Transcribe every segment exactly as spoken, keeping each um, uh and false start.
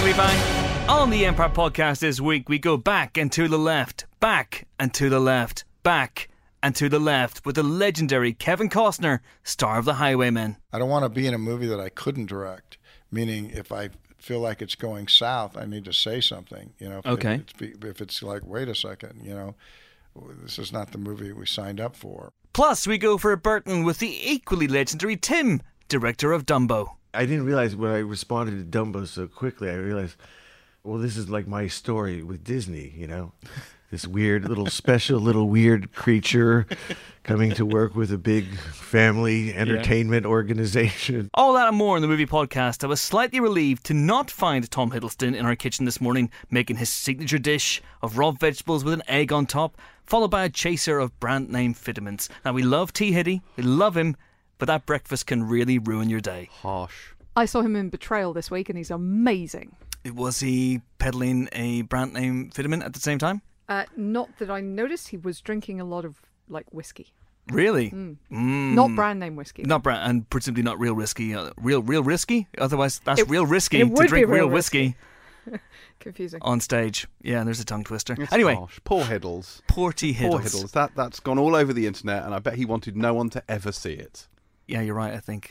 Heavy Bang. On the Empire Podcast this week, we go back and to the left, back and to the left, back and to the left with the legendary Kevin Costner, star of The Highwaymen. I don't want to be in a movie that I couldn't direct, meaning if I feel like it's going south, I need to say something. You know, if, okay. if, it's, if it's like, wait a second, you know, this is not the movie we signed up for. Plus, we go for a Burton with the equally legendary Tim, director of Dumbo. I didn't realize when I responded to Dumbo so quickly, I realized, well, this is like my story with Disney, you know? This weird little special little weird creature coming to work with a big family entertainment yeah. organization. All that and more in the movie podcast. I was slightly relieved to not find Tom Hiddleston in our kitchen this morning making his signature dish of raw vegetables with an egg on top, followed by a chaser of brand name vitamins. Now, we love T. Hiddy, we love him, but that breakfast can really ruin your day. Harsh. I saw him in Betrayal this week and he's amazing. Was he peddling a brand name vitamin at the same time? Uh, not that I noticed. He was drinking a lot of, like, whiskey. Really? Mm. Mm. Not brand name whiskey. Not brand, and presumably not real risky. Uh, real, real risky? Otherwise, that's it, real risky it to drink real, real whiskey. Confusing. On stage. Yeah, there's a tongue twister. It's anyway. Harsh. Poor Hiddles. Poor T. Hiddles. Poor Hiddles. That, that's gone all over the internet, and I bet he wanted no one to ever see it. Yeah, you're right, I think.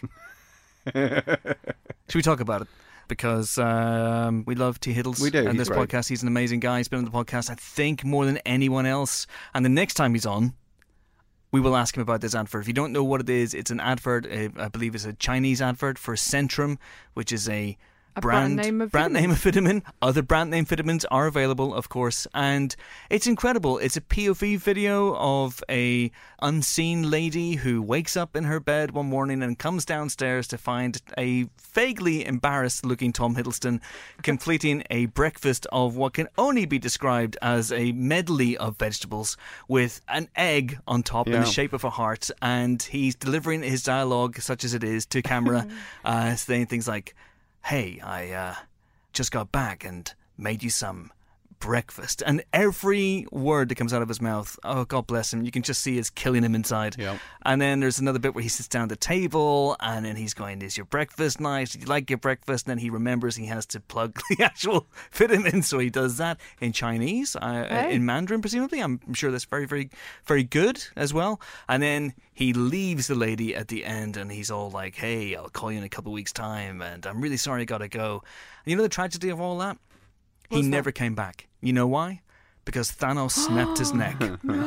Should we talk about it? Because um, we love T. Hiddles. We do. And He's this great. podcast, he's an amazing guy. He's been on the podcast, I think, more than anyone else. And the next time he's on, we will ask him about this advert. If you don't know what it is, it's an advert, uh, I believe it's a Chinese advert for Centrum, which is a A brand, brand name of brand vitamin. name of vitamin. Other brand name vitamins are available, of course, and it's incredible. It's a P O V video of a unseen lady who wakes up in her bed one morning and comes downstairs to find a vaguely embarrassed looking Tom Hiddleston completing a breakfast of what can only be described as a medley of vegetables with an egg on top Yeah. in the shape of a heart, and he's delivering his dialogue, such as it is, to camera, uh, saying things like, hey, I uh, just got back and made you some breakfast. And every word that comes out of his mouth, oh, God bless him, you can just see it's killing him inside. Yep. And then there's another bit where he sits down at the table and then he's going, is your breakfast nice? Did you like your breakfast? And then he remembers he has to plug the actual vitamin, so he does that in Chinese, uh, Hey. in Mandarin, presumably. I'm sure that's very, very, very good as well. And then he leaves the lady at the end and he's all like, hey, I'll call you in a couple of weeks' time and I'm really sorry I gotta go. And you know the tragedy of all that? He What's never that? came back. You know why? Because Thanos snapped his neck.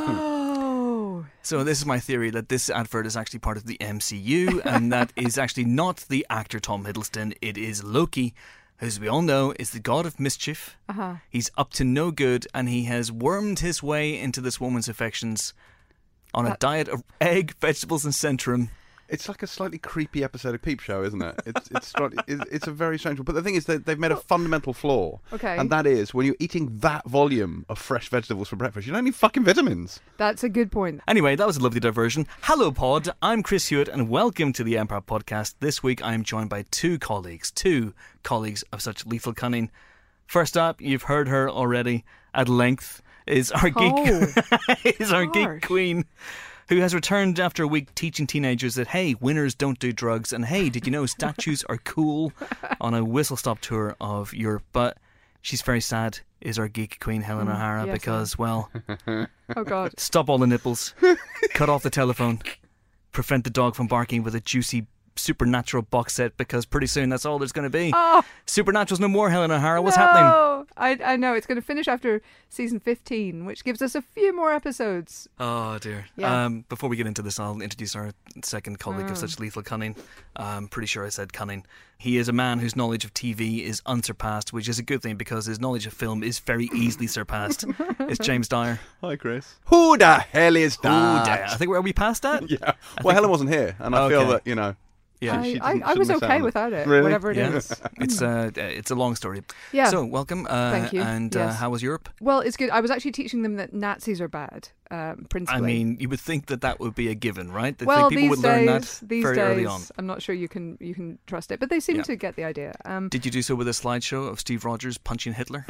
No. So this is my theory, that this advert is actually part of the M C U and that is actually not the actor Tom Hiddleston. It is Loki, who, as we all know, is the god of mischief. Uh-huh. He's up to no good and he has wormed his way into this woman's affections on a That- diet of egg, vegetables and Centrum. It's like a slightly creepy episode of Peep Show, isn't it? It's it's stri- it's, it's a very strange one. But the thing is, that they've made a fundamental flaw. Okay. And that is, when you're eating that volume of fresh vegetables for breakfast, you don't need fucking vitamins. That's a good point. Anyway, that was a lovely diversion. Hello, Pod. I'm Chris Hewitt, and welcome to the Empire Podcast. This week, I'm joined by two colleagues, two colleagues of such lethal cunning. First up, you've heard her already at length, is our geek, is our geek harsh. queen, who has returned after a week teaching teenagers that, hey, winners don't do drugs, and hey, did you know statues are cool, on a whistle-stop tour of Europe. But she's very sad, is our geek queen, Helen Mm, O'Hara, yes, because, well, Oh, God. stop all the nipples, cut off the telephone, prevent the dog from barking with a juicy Supernatural box set, because pretty soon that's all there's going to be. Oh, Supernatural's no more, Helen O'Hara. What's no. happening? I, I know. It's going to finish after season fifteen, which gives us a few more episodes. Oh, dear. Yeah. Um, before we get into this, I'll introduce our second colleague of Mm. such lethal cunning. I'm pretty sure I said cunning. He is a man whose knowledge of T V is unsurpassed, which is a good thing because his knowledge of film is very easily surpassed. It's James Dyer. Hi, Chris. Who the hell is Ooh, that? Dyer. I think we're we past that? Yeah. Well, Helen wasn't here, and I feel Okay. that, you know... Yeah. she I, I, didn't- I was shouldn't miss out okay on it. without it, Really? whatever it Yeah. is. It's uh, it's a long story. Yeah. So, welcome. Uh, Thank you. And uh, Yes. how was Europe? Well, it's good. I was actually teaching them that Nazis are bad, um, principally. I mean, you would think that that would be a given, right? That well, people these would learn days, that these very days, early on. I'm not sure you can you can trust it, but they seem Yeah. to get the idea. Um, Did you do so with a slideshow of Steve Rogers punching Hitler?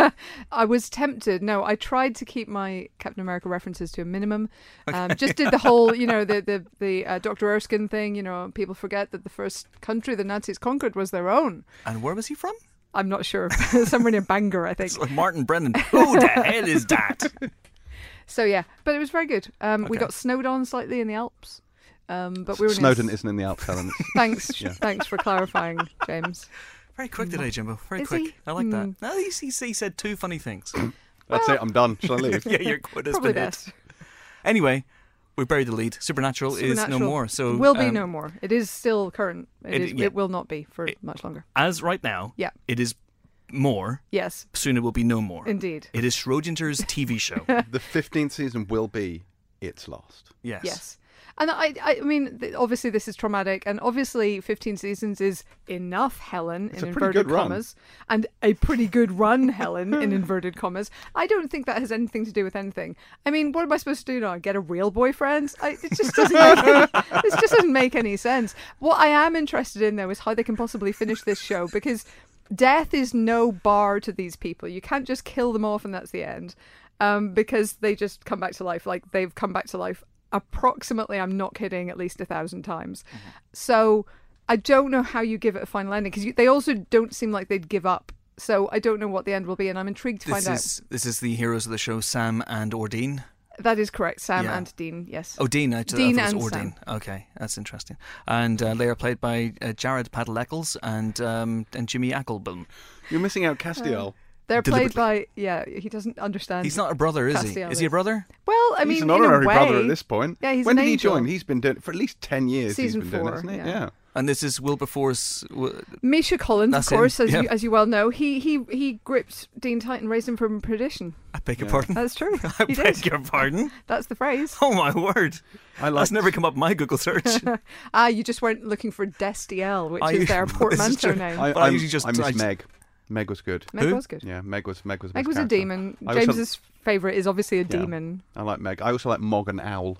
I was tempted. No, I tried to keep my Captain America references to a minimum. Um, just did the whole, you know, the the the uh, Doctor Erskine thing. You know, people forget that the first country the Nazis conquered was their own. And where was he from? I'm not sure. Somewhere near Bangor, I think. It's like Martin Brennan. Who the hell is that? So yeah, but it was very good. Um, We Okay. got snowed on slightly in the Alps, um, but we were Snowdon near... isn't in the Alps, Helen. Thanks, Yeah. thanks for clarifying, James. Very quick today, Jimbo. Very Is quick. he? I like that. Hmm. No, he, he, he said two funny things. That's it. I'm done. Shall I leave? Yeah, your quota's Probably been hit. best. Anyway, we buried the lead. Supernatural, is no Supernatural more. So will be um, no more. It is still current. It, it- is, yeah. it will not be for It- much longer. As right now, Yeah. it is more. Yes, Soon it will be no more. indeed. It is Schrodinger's T V show. The fifteenth season will be its last. Yes. Yes. And I, I mean, th- obviously this is traumatic, and obviously fifteen seasons is enough, Helen, It's in a pretty inverted good run. commas, and a pretty good run, Helen, in inverted commas. I don't think that has anything to do with anything. I mean, what am I supposed to do now? Get a real boyfriend? I, it just doesn't. Make any, this just doesn't make any sense. What I am interested in, though, is how they can possibly finish this show, because death is no bar to these people. You can't just kill them off and that's the end, um, because they just come back to life. Like they've come back to life. Approximately, I'm not kidding, at least a thousand times. Mm-hmm. So I don't know how you give it a final ending, because they also don't seem like they'd give up. So I don't know what the end will be, and I'm intrigued to This find is this is the heroes of the show, Sam and Ordine. out. That is correct, Sam Yeah. and Dean. Yes. Oh, Dean. I, Dean I thought it and was Ordine. Okay, that's interesting. And uh, they are played by uh, Jared Padalecki and um, and Jimmy Ackleboom. You're missing out Castiel. They're played deliberately. by yeah. He doesn't understand. He's not a brother, is he? Castiel Is he a is. brother? Well, I mean, he's an in a honorary way, brother at this point. Yeah, he's when an did he angel. join? He's been doing it for at least ten years. Season he's been doing four, it, hasn't he? yeah. Yeah. And this is Wilberforce. w- Misha Collins, That's of course, him, as yeah. you as you well know, he he he gripped Dean Titan, raised him from perdition. I beg your Yeah. pardon. That's true. I He beg did. your pardon. That's the phrase. Oh my word! I like. That's never come up in my Google search. Ah, you just weren't looking for Destiel, which I- is their this is portmanteau true. name. I, But I I'm- usually just- I miss I just- Meg. Meg was good. Meg Who? was good. Yeah, Meg was Meg was. the Meg best was a character. demon. I also- James's favourite is obviously a Yeah. demon. I like Meg. I also like Mog and Owl.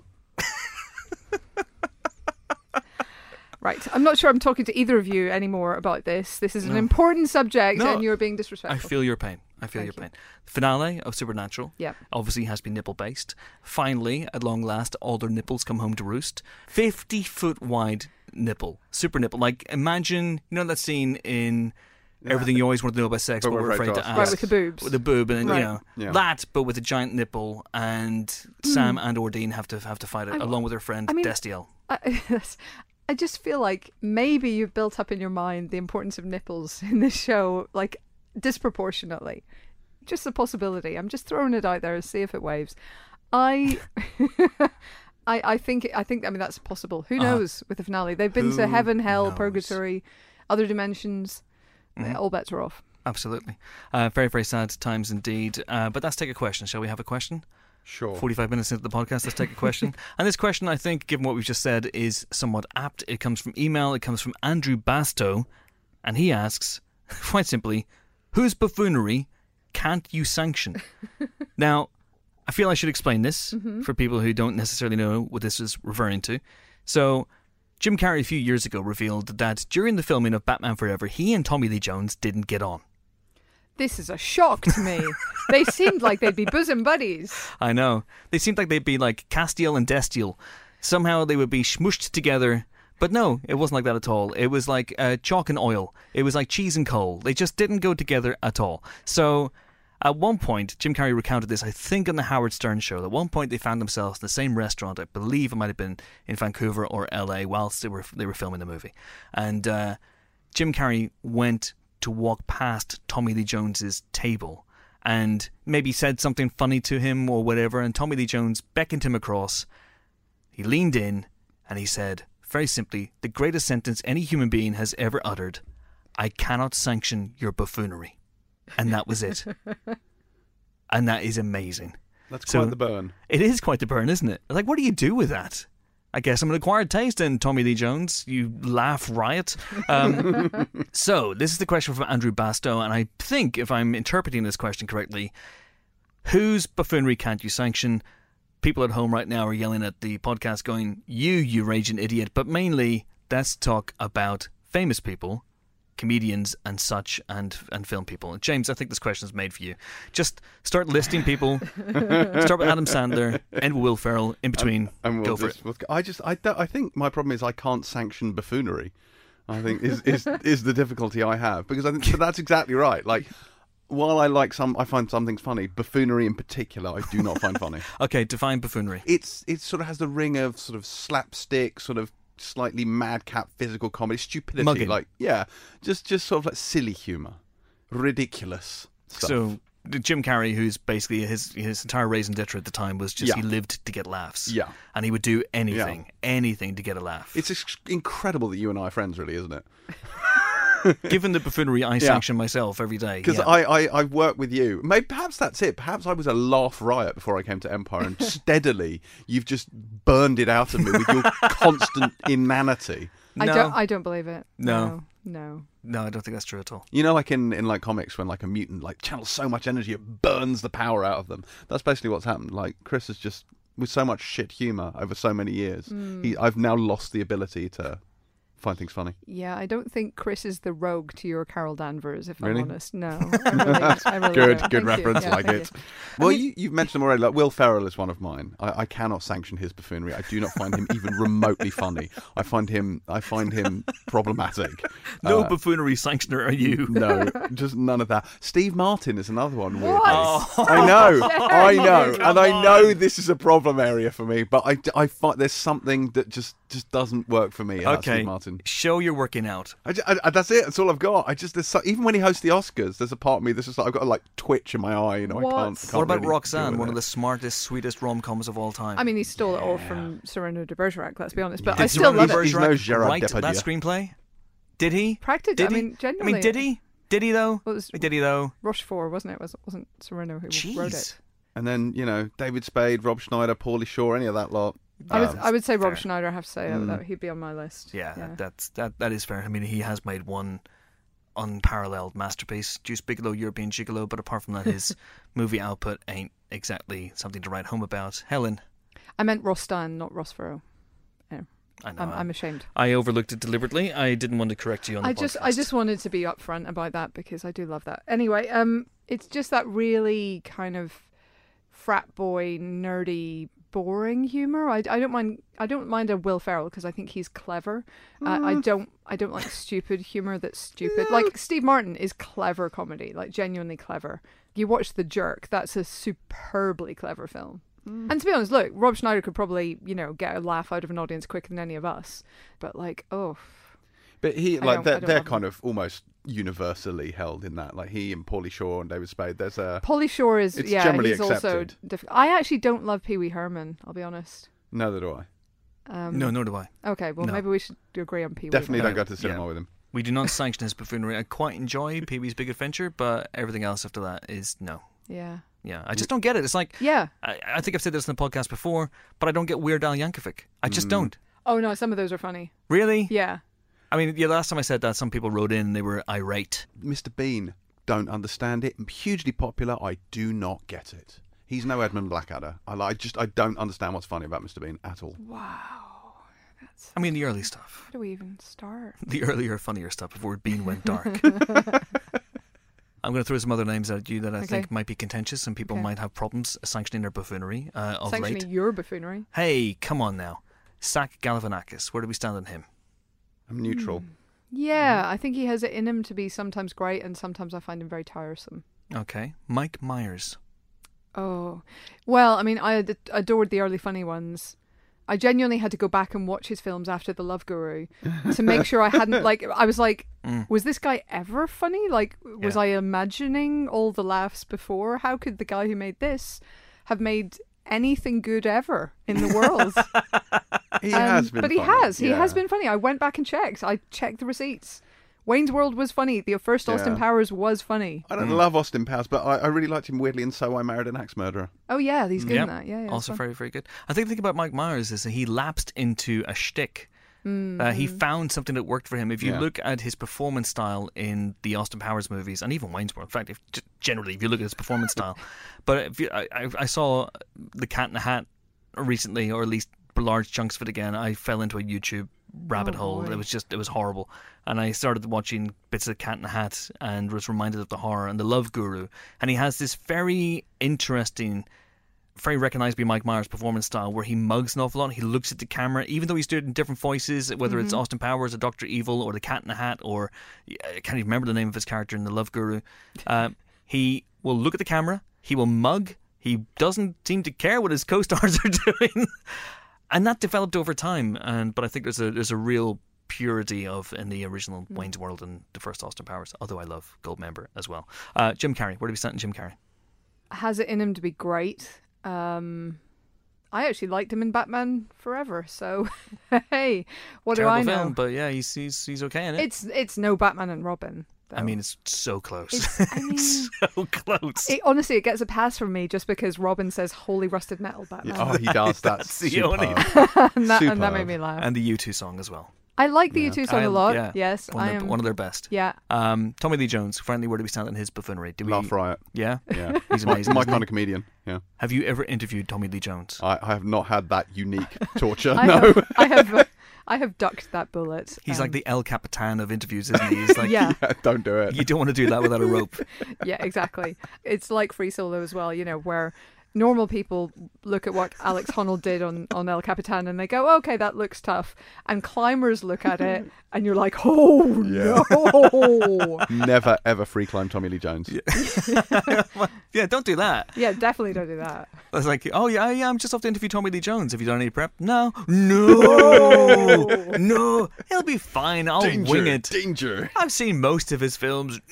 Right. I'm not sure I'm talking to either of you anymore about this. This is an No. important subject, No, and you're being I disrespectful. feel your pain. I feel Thank your you. pain. Finale of Supernatural. Yeah. Obviously has been nipple based. Finally, at long last, all their nipples come home to roost. Fifty foot wide nipple, super nipple. Like imagine, you know that scene in Everything You Always Want to Know About Sex, but, we're afraid to ask. Right, with the boobs. With the boob, and Right. you know Yeah. that, but with a giant nipple, and Sam and Ordine have to have to fight it I- along with their friend I mean- Destiel. I, I just feel like maybe you've built up in your mind the importance of nipples in this show, like disproportionately. Just a possibility. I'm just throwing it out there to see if it waves. I, I, I think. I think. I mean, that's possible. Who Uh-huh. knows with the finale? They've been to Who heaven, hell, knows? purgatory, other dimensions. Mhm. All bets are off. Absolutely. Uh, very, very sad times indeed. Uh, but let's take a question. Shall we have a question? Sure. forty-five minutes into the podcast, let's take a question. And this question, I think, given what we've just said, is somewhat apt. It comes from email. It comes from Andrew Bastow. And he asks, quite simply, whose buffoonery can't you sanction? Now, I feel I should explain this Mm-hmm. for people who don't necessarily know what this is referring to. So, Jim Carrey a few years ago revealed that during the filming of Batman Forever, he and Tommy Lee Jones didn't get on. This is a shock to me. They seemed like they'd be bosom buddies. I know. They seemed like they'd be like Castiel and Destiel. Somehow they would be smushed together. But no, it wasn't like that at all. It was like uh, chalk and oil. It was like cheese and coal. They just didn't go together at all. So at one point, Jim Carrey recounted this, I think, on the Howard Stern show. At one point, they found themselves in the same restaurant. I believe it might have been in Vancouver or L A whilst they were they were filming the movie. And uh, Jim Carrey went to walk past Tommy Lee Jones's table and maybe said something funny to him or whatever, and Tommy Lee Jones beckoned him across. He leaned in and he said, very simply, the greatest sentence any human being has ever uttered, I cannot sanction your buffoonery. And that was it. And that is amazing. That's So- quite the burn. It is quite the burn, isn't it? Like, what do you do with that? I guess I'm an acquired taste in Tommy Lee Jones. You laugh riot. Um, so, this is the question from Andrew Bastow, and I think, if I'm interpreting this question correctly, whose buffoonery can't you sanction? People at home right now are yelling at the podcast going, you, you raging idiot. But mainly, let's talk about famous people, comedians and such, and and film people. And James, I think this question is made for you. Just start listing people. Start with Adam Sandler, end with Will Ferrell. In between, And we'll go for just, it. we'll- I just, I, don't- I think my problem is I can't sanction buffoonery. I think is is is the difficulty I have, because I think but that's exactly right. Like, while I like some, I find some things funny. Buffoonery in particular, I do not find funny. Okay, define buffoonery. It's it sort of has the ring of sort of slapstick, sort of slightly madcap physical comedy, stupidity. Mugging. Like, yeah, just just sort of like silly humour, ridiculous stuff. So Jim Carrey, who's basically his his entire raison d'etre at the time was just Yeah. he lived to get laughs. Yeah. And he would do anything, anything to get a laugh. It's ex- incredible that you and I are friends, really, isn't it? Given the buffoonery I Yeah. sanction myself every day. Because yeah. I, I, I work with you. Maybe perhaps that's it. Perhaps I was a laugh riot before I came to Empire, and steadily you've just burned it out of me with your constant inanity. I No. don't. I don't believe it. No. No. No, I don't think that's true at all. You know, like in, in like comics, when like a mutant like channels so much energy it burns the power out of them. That's basically what's happened. Like Chris has just, with so much shit humour over so many years, Mm. he I've now lost the ability to find things funny. Yeah, I don't think Chris is the rogue to your Carol Danvers, if Really? I'm honest. No. I really, I really Good, don't. good Thank you. reference, Yeah, like thank it. you. Well, I mean- you, you've mentioned him already. Like Will Ferrell is one of mine. I, I cannot sanction his buffoonery. I do not find him even remotely funny. I find him, I find him problematic. No Uh, buffoonery sanctioner are you. No, just none of that. Steve Martin is another one. Weirdly. What? I know, I know, Come and I on. know this is a problem area for me. But I, I find there's something that just, just doesn't work for me about Okay. Steve Martin. Show you're working out. I, ju- I- I- that's it. That's all I've got. I just there's so, even when he hosts the Oscars, there's a part of me that's just like I've got a like twitch in my eye. You know, I What? can't. can't What about really deal Roxanne, with one it. of the smartest, sweetest rom-coms of all time? I mean, he stole it all from Cyrano de Bergerac, let's be honest. But Did I still Cyrano love de it. He's no Bergerac Gerard write that Depardieu. screenplay? Did he? Practically. Did I he? mean, I genuinely. mean, did he? Did he though? Well, it was Did he though? Rochefort, wasn't it? Was wasn't Cyrano who wrote Jeez. it? And then you know David Spade, Rob Schneider, Paulie Shaw, any of that lot. I would Um, I would say Rob fair. Schneider. I have to say Mm. that he'd be on my list. Yeah, That, that's that. That is fair. I mean, he has made one unparalleled masterpiece, Juice Bigelow, European Gigolo. But apart from that, his movie output ain't exactly something to write home about. Helen, I meant Rostan, not Rossfaro. I know I'm, I, I'm ashamed. I overlooked it deliberately. I didn't want to correct you on the I just podcast. I just wanted to be upfront about that because I do love that. Anyway, um, it's just that really kind of frat boy, nerdy, boring humor. I, I don't mind I don't mind a Will Ferrell because I think he's clever. Uh, I don't I don't like stupid humor that's stupid. Like Steve Martin is clever comedy, like genuinely clever. You watch The Jerk, that's a superbly clever film. And to be honest, look, Rob Schneider could probably, you know, get a laugh out of an audience quicker than any of us. But like, oh, But he I like don't- they're, I don't they're love kind of almost universally held in that. Like he and Paulie Shaw and David Spade. There's a Pauly Shore is It's yeah, generally he's also accepted. difficult. I actually don't love Pee Wee Herman. I'll be honest. neither do I. Um, No, nor do I. Okay, well No. maybe we should agree on Pee Wee. Definitely No, don't go to the cinema yeah. with him. We do not sanction his buffoonery. I quite enjoy Pee Wee's Big Adventure, but everything else after that is no. Yeah. Yeah, I just don't get it. It's like Yeah. I, I think I've said this in the podcast before, but I don't get Weird Al Yankovic. I just Mm. don't. Oh no, some of those are funny. Really? Yeah. I mean, yeah. Last time I said that, some people wrote in and they were irate. Mister Bean, don't understand it. Hugely popular. I do not get it. He's no Edmund Blackadder. I like just I don't understand what's funny about Mister Bean at all. Wow. That's. I mean, the early stuff, How do we even start? the earlier, funnier stuff before Bean went dark. I'm going to throw some other names at you that I Okay. think might be contentious and people Okay. might have problems sanctioning their buffoonery uh, of Sanctioning late. your buffoonery. Hey, come on now. Zach Galifianakis, where do we stand on him? I'm neutral. Yeah, I think he has it in him to be sometimes great and sometimes I find him very tiresome. Okay. Mike Myers. Oh, well, I mean, I ad- adored the early funny ones. I genuinely had to go back and watch his films after The Love Guru to make sure I hadn't, like, I was like, Mm. was this guy ever funny? Like, was Yeah. I imagining all the laughs before? How could the guy who made this have made anything good ever in the world? He Um, has been But he funny. has. He Yeah. has been funny. I went back and checked. I checked the receipts. Wayne's World was funny. The first Austin Yeah. Powers was funny. I don't Mm. love Austin Powers, but I, I really liked him weirdly in So I Married an Axe Murderer. Oh, yeah, he's good Yep. in that. Yeah, yeah. it's Also fun. very, very good. I think the thing about Mike Myers is that he lapsed into a shtick. Mm-hmm. Uh, he found something that worked for him. If you Yeah. look at his performance style in the Austin Powers movies, and even Wayne's World, in fact, if, just generally, if you look at his performance style, but if you, I, I I saw The Cat in the Hat recently, or at least large chunks of it again. I fell into a YouTube rabbit Oh, hole. boy. It was just, it was horrible. And I started watching bits of Cat in the Hat and was reminded of the horror and the Love Guru. And he has this very interesting very recognisably Mike Myers' performance style, where he mugs an awful lot. He looks at the camera, even though he's doing it in different voices, whether mm-hmm. it's Austin Powers or Doctor Evil or the Cat in the Hat, or I can't even remember the name of his character in The Love Guru. Uh, he will look at the camera, he will mug, he doesn't seem to care what his co-stars are doing. And that developed over time, and but I think there's a there's a real purity of in the original mm. Wayne's World and the first Austin Powers, although I love Goldmember as well. Uh, Jim Carrey, where do we stand in Jim Carrey? Has it in him to be great. Um, I actually liked him in Batman Forever, so hey, what Terrible do I know? film, but yeah, he's he's he's okay in it. It's it's no Batman and Robin. Though. I mean, it's so close. It's, I mean, it's so close. It, honestly, it gets a pass from me just because Robin says "Holy rusted metal, Batman." Oh, he does. That's, That's the superb. only- and, that, and that made me laugh. And the U two song as well. I like the Yeah. U two song I- a lot. yeah. Yes, One, I of, am. their, one of their best. Yeah. Um, Tommy Lee Jones, friendly, where do we stand on his buffoonery? Do we, Laugh Riot. Yeah? Yeah. He's My, amazing. my isn't he? kind of comedian. Yeah. Have you ever interviewed Tommy Lee Jones? I, I have not had that unique torture. I no. have, I have, uh, I have ducked that bullet. He's um, like the El Capitan of interviews, isn't he? He's like, Yeah. Yeah, don't do it. you don't want to do that without a rope. Yeah, exactly. It's like Free Solo as well, you know, where normal people look at what Alex Honnold did on, on El Capitan and they go, okay, that looks tough. And climbers look at it and you're like, oh, Yeah. no. Never, ever free climb Tommy Lee Jones. Yeah. Well, yeah, don't do that. Yeah, definitely don't do that. I was like, oh, yeah, yeah, I'm just off to interview Tommy Lee Jones. Have you done any prep? No. No. No. He'll be fine. I'll wing it. Danger. I've seen most of his films.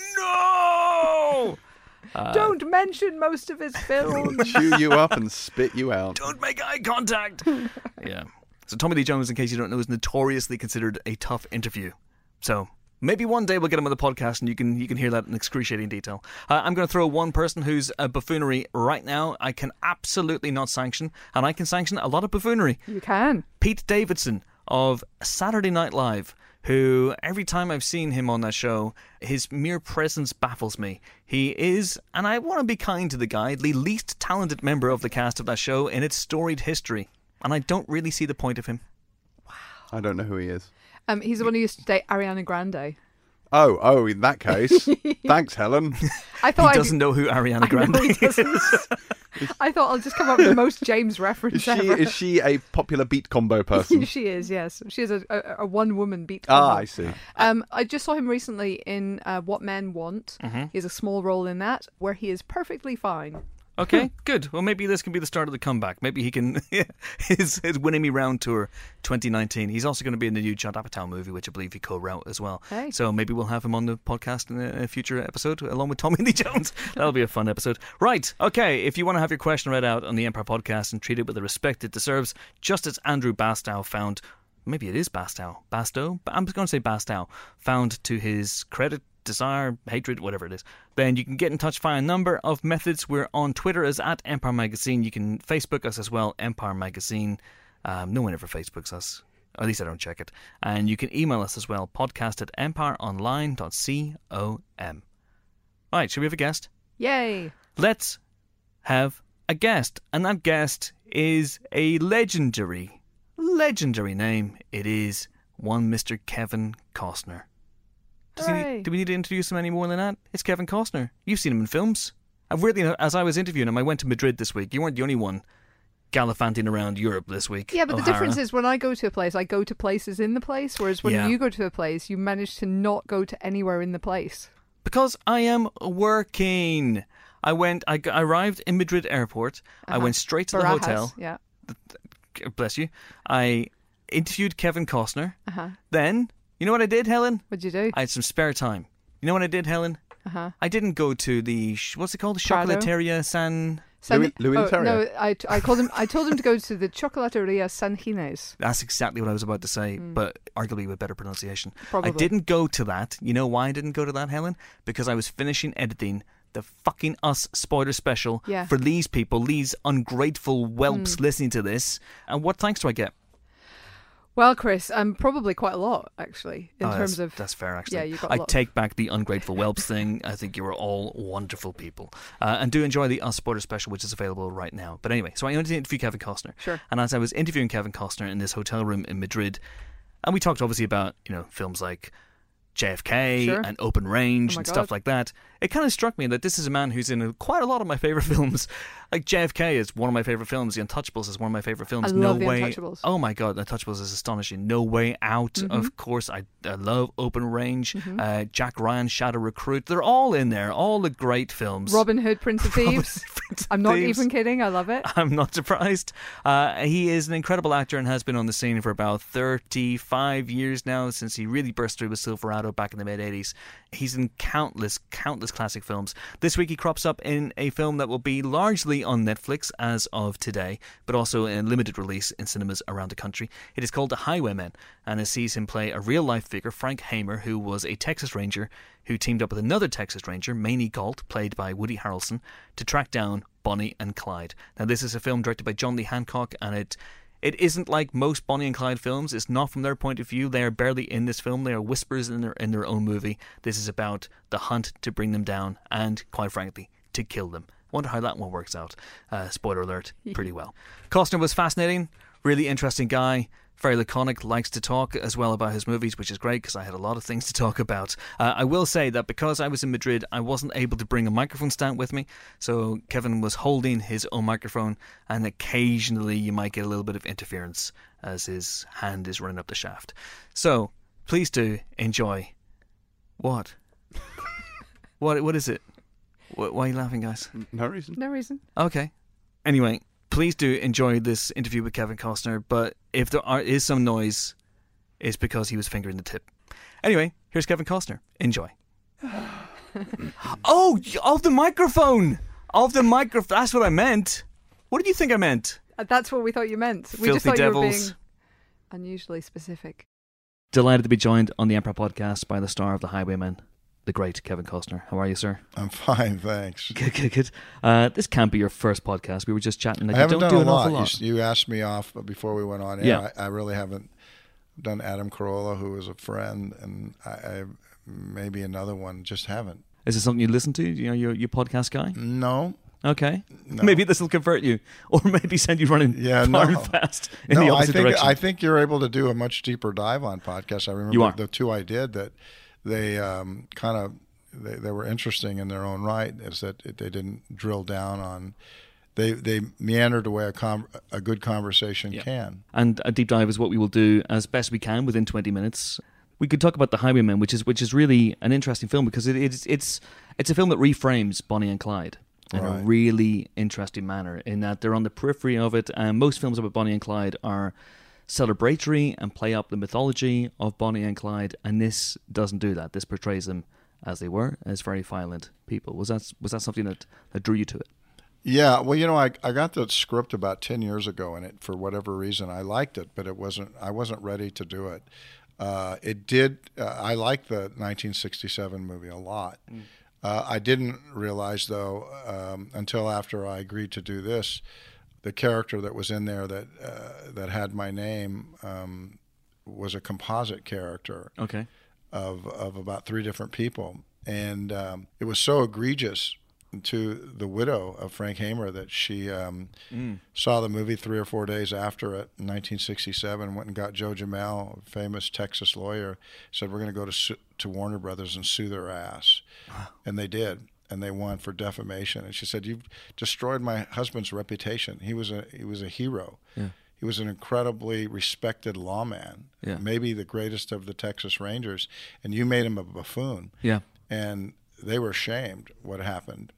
No. Uh, Don't mention most of his films. Chew you up and spit you out. Don't make eye contact. Yeah. So Tommy Lee Jones, in case you don't know, is notoriously considered a tough interview. So maybe one day we'll get him on the podcast and you can you can hear that in excruciating detail. Uh, I'm going to throw one person who's a buffoonery right now. I can absolutely not sanction, and I can sanction a lot of buffoonery. You can. Pete Davidson of Saturday Night Live, who every time I've seen him on that show, his mere presence baffles me. He is, and I want to be kind to the guy, the least talented member of the cast of that show in its storied history. And I don't really see the point of him. I don't know who he is. Um, he's the one who used to date Ariana Grande. Oh, oh, in that case. Thanks, Helen. I He thought I'd doesn't know who Ariana I Grande know he is. doesn't. I thought I'll just come up with the most James reference Is she, ever. is she a popular beat combo person? She is, yes. She is a, a, a one-woman beat combo. Ah, I see. Um, I just saw him recently in uh, What Men Want. Mm-hmm. He has a small role in that, where he is perfectly fine. Okay, good. Well, maybe this can be the start of the comeback. Maybe he can his his Winning Me Round tour twenty nineteen. He's also going to be in the new Judd Apatow movie, which I believe he co-wrote as well. Hey. So maybe we'll have him on the podcast in a, a future episode along with Tommy Lee Jones. That'll be a fun episode. Right. Okay. If you want to have your question read out on the Empire Podcast and treat it with the respect it deserves, just as Andrew Bastow found. Maybe it is Bastow. Bastow? I'm going to say Bastow. Found to his credit, desire, hatred, whatever it is. Then you can get in touch via a number of methods. We're on Twitter as at Empire Magazine. You can Facebook us as well, Empire Magazine. Um, no one ever Facebooks us. Or at least I don't check it. And you can email us as well, podcast at empireonline dot com. Right, should we have a guest? Yay! Let's have a guest. And that guest is a legendary legendary name. It is one Mister Kevin Costner. Does he Hooray. need, do we need to introduce him any more than that? It's Kevin Costner. You've seen him in films. I've really, as I was interviewing him, I went to Madrid this week. You weren't the only one gallivanting around Europe this week. Yeah, but the O'Hara. difference is when I go to a place, I go to places in the place, whereas when Yeah. you go to a place, you manage to not go to anywhere in the place. Because I am working. I went. I, I arrived in Madrid airport. I Uh-huh. went straight to the Barajas, hotel. Yeah. Bless you. I interviewed Kevin Costner. Uh-huh. Then, you know what I did, Helen? What'd you do? I had some spare time. You know what I did, Helen? Uh-huh. I didn't go to the sh- what's it called, the Prado? Chocolateria San. San- Louis- Louis oh, Leterrier. no, I, I called him. I told him to go to the Chocolateria San Ginés. That's exactly what I was about to say, but arguably with better pronunciation. Probably. I didn't go to that. You know why I didn't go to that, Helen? Because I was finishing editing the fucking Us spoiler special Yeah. for these people, these ungrateful whelps listening to this. And what thanks do I get? Well, Chris, um, probably quite a lot actually in Oh, terms that's, of. that's fair, actually. Yeah, you got a I lot. take back the ungrateful whelps thing. I think you are all wonderful people, uh, and do enjoy the Us spoiler special, which is available right now. But anyway, so I wanted to interview Kevin Costner. Sure. And as I was interviewing Kevin Costner in this hotel room in Madrid, and we talked obviously about you know films like J F K Sure. and Open Range Oh my and God. stuff like that. It kind of struck me that this is a man who's in a, quite a lot of my favorite films. Like J F K is one of my favorite films. The Untouchables is one of my favorite films. I no love The way. Untouchables. Oh my god, The Untouchables is astonishing. No Way Out, Mm-hmm. of course. I, I love Open Range. Uh, Jack Ryan, Shadow Recruit. They're all in there. All the great films. Robin Hood, Prince of Thieves. Prince of I'm not Thieves. even kidding. I love it. I'm not surprised. Uh, he is an incredible actor and has been on the scene for about thirty-five years now, since he really burst through with Silverado back in the mid eighties. He's in countless, countless classic films. This week he crops up in a film that will be largely on Netflix as of today, but also in limited release in cinemas around the country. It is called The Highwaymen, and it sees him play a real-life figure, Frank Hamer, who was a Texas Ranger who teamed up with another Texas Ranger, Maney Galt, played by Woody Harrelson, to track down Bonnie and Clyde. Now, this is a film directed by John Lee Hancock, and it It isn't like most Bonnie and Clyde films. It's not from their point of view. They are barely in this film. They are whispers in their in their own movie. This is about the hunt to bring them down and, quite frankly, to kill them. Wonder how that one works out. Uh, spoiler alert, pretty well. Costner was fascinating, really interesting guy. Very laconic, likes to talk as well about his movies, which is great because I had a lot of things to talk about. Uh, I will say that because I was in Madrid, I wasn't able to bring a microphone stand with me, so Kevin was holding his own microphone, and occasionally you might get a little bit of interference as his hand is running up the shaft. So, please do enjoy. What? what? What is it? Wh- Why are you laughing, guys? No reason. No reason. Okay. Anyway, please do enjoy this interview with Kevin Costner, but if there are, is some noise, it's because he was fingering the tip. Anyway, here's Kevin Costner. Enjoy. oh, of the microphone! Of the microphone. That's what I meant. What did you think I meant? Uh, That's what we thought you meant. We Filthy just thought you were devils. being unusually specific. Delighted to be joined on the Emperor Podcast by the star of The Highwaymen, the great Kevin Costner. How are you, sir? I'm fine, thanks. Good, good, good. Uh, this can't be your first podcast. We were just chatting. Like, I haven't you don't done do a an awful lot. lot. You, you asked me off before we went on air. Yeah. I, I really haven't done Adam Carolla, who was a friend, and I, I maybe another one. Just haven't. Is it something you listen to? You know, you you podcast guy? No. Okay. No. Maybe this will convert you, or maybe send you running Yeah, far no. and fast in the No, I opposite think direction. I think you're able to do a much deeper dive on podcasts. I remember You are. the two I did that they um, kind of they, they were interesting in their own right. Is that they didn't drill down on. They they meandered away a com- a good conversation Yeah. can. And a deep dive is what we will do as best we can within twenty minutes. We could talk about The Highwaymen, which is which is really an interesting film because it, it's it's it's a film that reframes Bonnie and Clyde in a Right. really interesting manner, in that they're on the periphery of it. And most films about Bonnie and Clyde are celebratory and play up the mythology of Bonnie and Clyde, and this doesn't do that. This portrays them as they were, as very violent people. Was that was that something that, that drew you to it? Yeah, well, you know, I I got the script about ten years ago, and it for whatever reason I liked it, but it wasn't I wasn't ready to do it. Uh, it did. Uh, I liked the nineteen sixty-seven movie a lot. Mm. Uh, I didn't realize though um, until after I agreed to do this, the character that was in there that uh, that had my name um, was a composite character. Okay. Of of about three different people, and um, it was so egregious to the widow of Frank Hamer that she um, mm. saw the movie three or four days after it in nineteen sixty-seven, went and got Joe Jamel, a famous Texas lawyer, said, we're going to go to su- to Warner Brothers and sue their ass. Wow. And they did, and they won for defamation. And she said, you've destroyed my husband's reputation. He was a he was a hero. Yeah. He was an incredibly respected lawman, yeah. maybe the greatest of the Texas Rangers, and you made him a buffoon. Yeah. And they were ashamed what happened.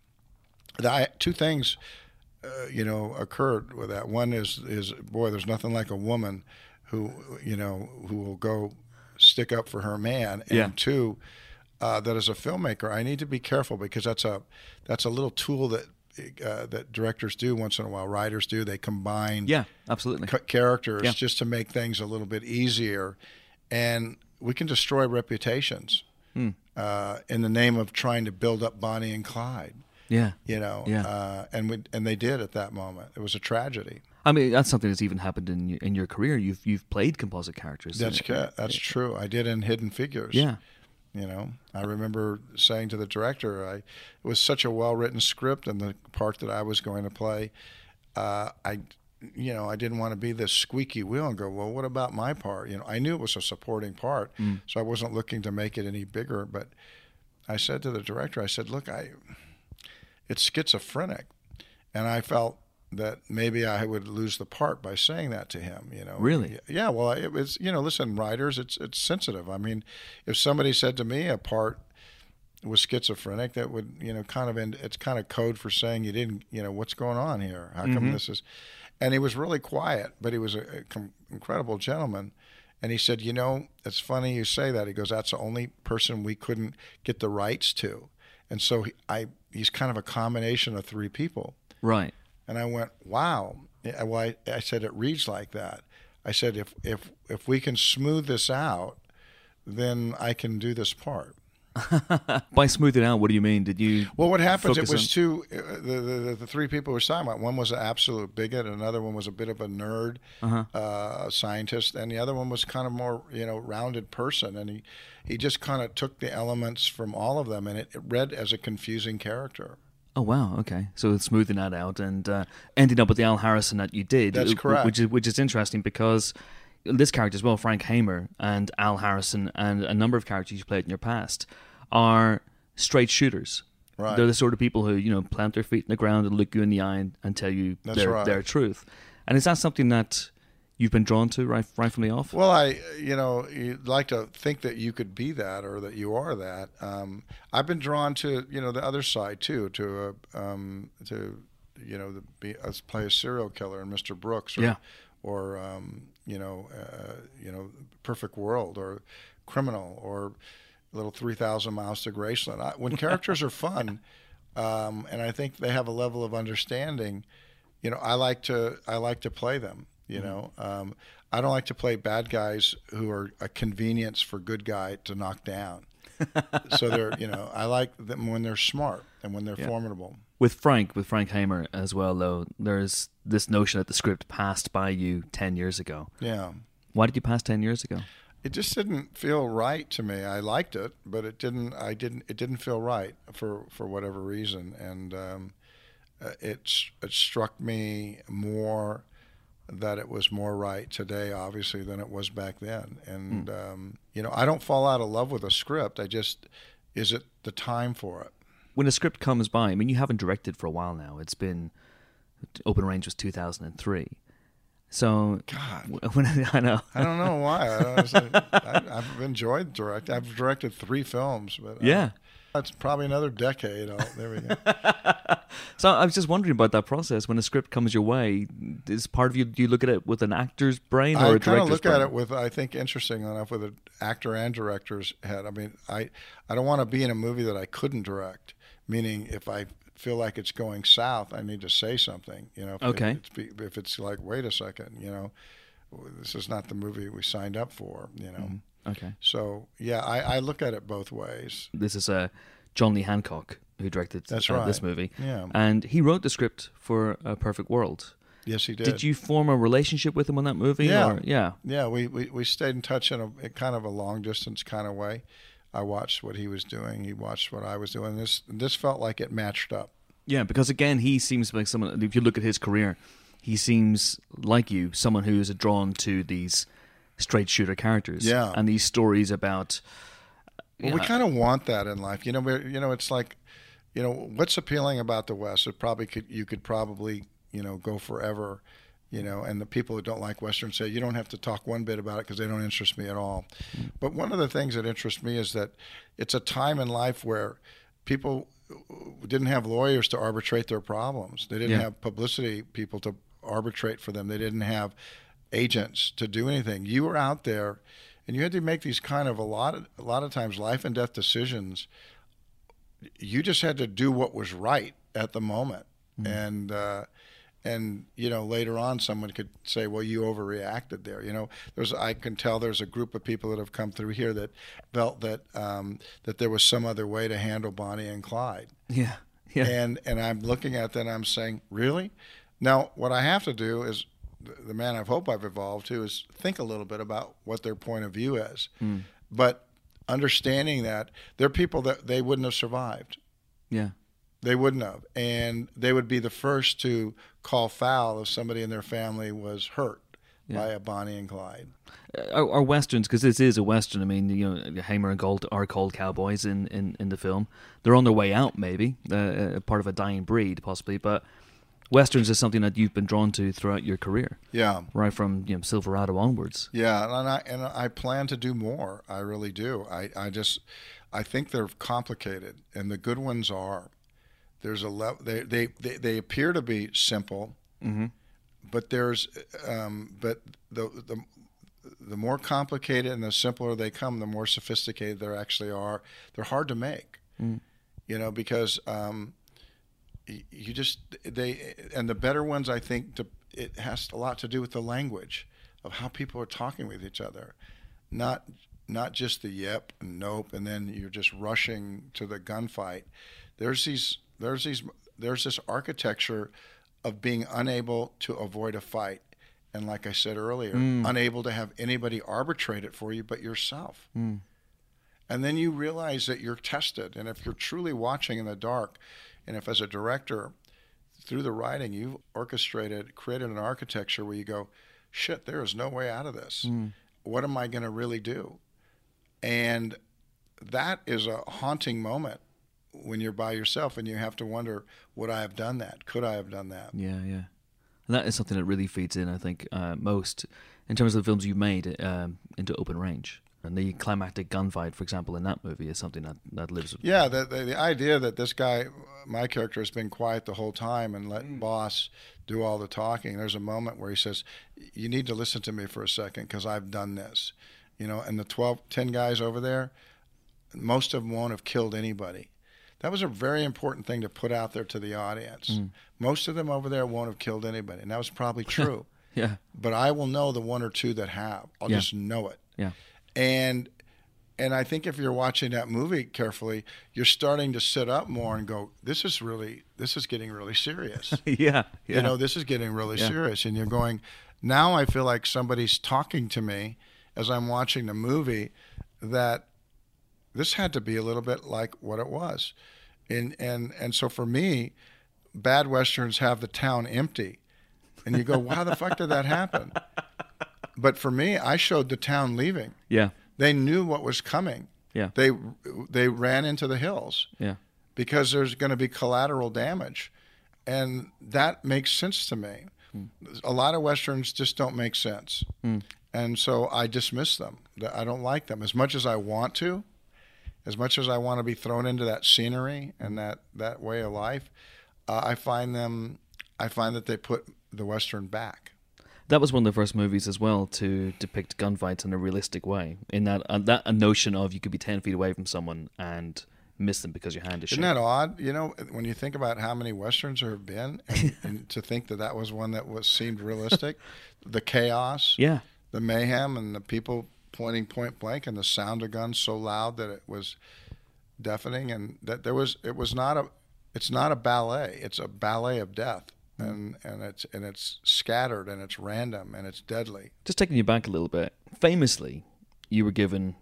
I, two things, uh, you know, occurred with that. One is, is boy, there's nothing like a woman who, you know, who will go stick up for her man. And yeah. two, uh, that as a filmmaker, I need to be careful because that's a that's a little tool that uh, that directors do once in a while. Writers do. They combine yeah, absolutely c- characters yeah. just to make things a little bit easier, and we can destroy reputations hmm. uh, in the name of trying to build up Bonnie and Clyde. Yeah, you know, yeah. uh, and we, and they did at that moment. It was a tragedy. I mean, that's something that's even happened in in your career. You've you've played composite characters. That's uh, that's true. I did in Hidden Figures. Yeah, you know, I remember saying to the director, I it was such a well written script, and the part that I was going to play, uh, I, you know, I didn't want to be this squeaky wheel and go, well, what about my part? You know, I knew it was a supporting part, mm. so I wasn't looking to make it any bigger. But I said to the director, I said, look, I. It's schizophrenic, and I felt that maybe I would lose the part by saying that to him, you know. Really? Yeah, well, it was, you know, listen, writers, it's it's sensitive. I mean, if somebody said to me a part was schizophrenic, that would, you know, kind of, end, it's kind of code for saying you didn't, you know, what's going on here? How come Mm-hmm. this is, and he was really quiet, but he was a, a com- incredible gentleman. And he said, you know, it's funny you say that. He goes, that's the only person we couldn't get the rights to. And so he, I, he's kind of a combination of three people. Right. And I went, wow. Yeah, well, I, I said, it reads like that. I said, if, if, if we can smooth this out, then I can do this part. By smooth it out, what do you mean? Did you? Well, what happens, it focus was on- two, uh, the, the, the three people we were talking about. One was an absolute bigot, another one was a bit of a nerd Uh-huh. uh, scientist, and the other one was kind of more, you know, rounded person. And he, he just kind of took the elements from all of them, and it, it read as a confusing character. Oh wow, okay. So smoothing that out and uh, ending up with the Al Harrison that you did. That's uh, correct. Which is which is interesting because this character as well, Frank Hamer and Al Harrison and a number of characters you played in your past are straight shooters. Right. They're the sort of people who, you know, plant their feet in the ground and look you in the eye and, and tell you That's their right. their truth. And is that something that you've been drawn to right right from the off? Well, I, you know, you'd like to think that you could be that or that you are that. Um, I've been drawn to, you know, the other side too, to, uh, um, to, you know, the, be, uh, play a serial killer in Mister Brooks, or, Yeah. or um, you know, uh, you know, Perfect World, or Criminal, or Little three thousand Miles to Graceland. I, when characters are fun, um, and I think they have a level of understanding, you know, I like to I like to play them. You know, um, I don't like to play bad guys who are a convenience for good guy to knock down. So they're, you know, I like them when they're smart and when they're Yeah. formidable. With Frank, with Frank Hamer as well, though, there's this notion that the script passed by you ten years ago. Yeah. Why did you pass ten years ago? It just didn't feel right to me. I liked it, but it didn't. I didn't. It didn't feel right for, for whatever reason, and um, uh, it it struck me more that it was more right today, obviously, than it was back then. And Mm. um, you know, I don't fall out of love with a script. I just, is it the time for it? When a script comes by, I mean, you haven't directed for a while now. It's been Open Range was two thousand three. So, God. when I know, I don't know why. I don't, I, I've enjoyed directing. I've directed three films, but uh, yeah. that's probably another decade. I'll, there we go. So I was just wondering about that process. When a script comes your way, is part of you? Do you look at it with an actor's brain or I a kind director's of look brain? at it with, I think, interesting enough, with an actor and director's head. I mean, I I don't want to be in a movie that I couldn't direct. Meaning, if I feel like it's going south, I need to say something. You know, if, Okay. If it's, if it's like, wait a second, you know, this is not the movie we signed up for. You know. Mm-hmm. Okay. So yeah, I, I look at it both ways. This is uh, John Lee Hancock who directed That's uh, this right. movie. Yeah. And he wrote the script for A Perfect World. Yes, he did. Did you form a relationship with him on that movie? Yeah. Or, yeah. Yeah, we, we, we stayed in touch in a, a kind of a long distance kind of way. I watched what he was doing. He watched what I was doing. This this felt like it matched up. Yeah, because again, he seems like someone, if you look at his career, he seems like you, someone who is drawn to these straight shooter characters. Yeah. And these stories about. Well, we kind of want that in life. You know, we're, you know, it's like, you know, what's appealing about the West? It probably could, you could probably, you know, go forever, you know, and the people who don't like Western say, you don't have to talk one bit about it because they don't interest me at all. Mm. But one of the things that interests me is that it's a time in life where people didn't have lawyers to arbitrate their problems. They didn't Yeah. have publicity people to arbitrate for them. They didn't have agents to do anything. You were out there, and you had to make these kind of a lot of, a lot of times life and death decisions. You just had to do what was right at the moment, mm-hmm. and uh, and you know later on someone could say, well, you overreacted there. You know, there's I can tell there's a group of people that have come through here that felt that um, that there was some other way to handle Bonnie and Clyde. Yeah, yeah. And and I'm looking at that and I'm saying, really? Now what I have to do is, the man I hope I've evolved to is think a little bit about what their point of view is. Mm. But understanding that there are people that they wouldn't have survived. Yeah. They wouldn't have. And they would be the first to call foul if somebody in their family was hurt yeah. by a Bonnie and Clyde. Uh, our, our Westerns, because this is a Western, I mean, you know, Hamer and Gold are called cowboys in, in, in the film. They're on their way out, maybe, uh, part of a dying breed, possibly. But Westerns is something that you've been drawn to throughout your career, Yeah. right from you know, Silverado onwards. Yeah, and I and I plan to do more. I really do. I, I just I think they're complicated, and the good ones are. There's a le- they, they they they appear to be simple, Mm-hmm. but there's um, but the the the more complicated and the simpler they come, the more sophisticated they actually are. They're hard to make, Mm. you know, because um, y- you just they and the better ones. I think to, it has a lot to do with the language of how people are talking with each other, not not just the yep and nope, and then you're just rushing to the gunfight. There's these there's these there's this architecture of being unable to avoid a fight. And like I said earlier, Mm. unable to have anybody arbitrate it for you but yourself. Mm. And then you realize that you're tested. And if you're truly watching in the dark, and if as a director, through the writing, you've orchestrated, created an architecture where you go, shit, there is no way out of this. Mm. What am I going to really do? And that is a haunting moment when you're by yourself and you have to wonder, would I have done that? Could I have done that? Yeah, yeah. And that is something that really feeds in, I think, uh, most in terms of the films you've made um, into Open Range. And the climactic gunfight, for example, in that movie is something that, that lives. Yeah, the, the the idea that this guy, my character, has been quiet the whole time and let boss do all the talking. There's a moment where he says, you need to listen to me for a second because I've done this. You know, and the twelve, ten guys over there, most of them won't have killed anybody. That was a very important thing to put out there to the audience. Mm. Most of them over there won't have killed anybody, and that was probably true. Yeah. But I will know the one or two that have. I'll Yeah. just know it. Yeah. And and I think if you're watching that movie carefully, you're starting to sit up more and go, this is really, this is getting really serious. yeah. Yeah. You know, this is getting really Yeah. serious. And you're going, now I feel like somebody's talking to me as I'm watching the movie that this had to be a little bit like what it was. And and and so for me, bad Westerns have the town empty. And you go, how the fuck did that happen? But for me, I showed the town leaving. Yeah. They knew what was coming. Yeah. They they ran into the hills Yeah. because there's going to be collateral damage. And that makes sense to me. Mm. A lot of Westerns just don't make sense. Mm. And so I dismiss them. I don't like them as much as I want to, as much as I want to be thrown into that scenery and that, that way of life. Uh, I find them, I find that they put the Western back. That was one of the first movies as well to depict gunfights in a realistic way. In that, uh, that a notion of you could be ten feet away from someone and miss them because your hand is Isn't shaking. that odd? You know, when you think about how many Westerns there have been, and, and to think that that was one that was seemed realistic, the chaos, Yeah. the mayhem, and the people pointing point blank, and the sound of guns so loud that it was deafening, and that there was it was not a it's not a ballet, it's a ballet of death, and and it's and it's scattered and it's random and it's deadly. Just taking you back a little bit. Famously, you were given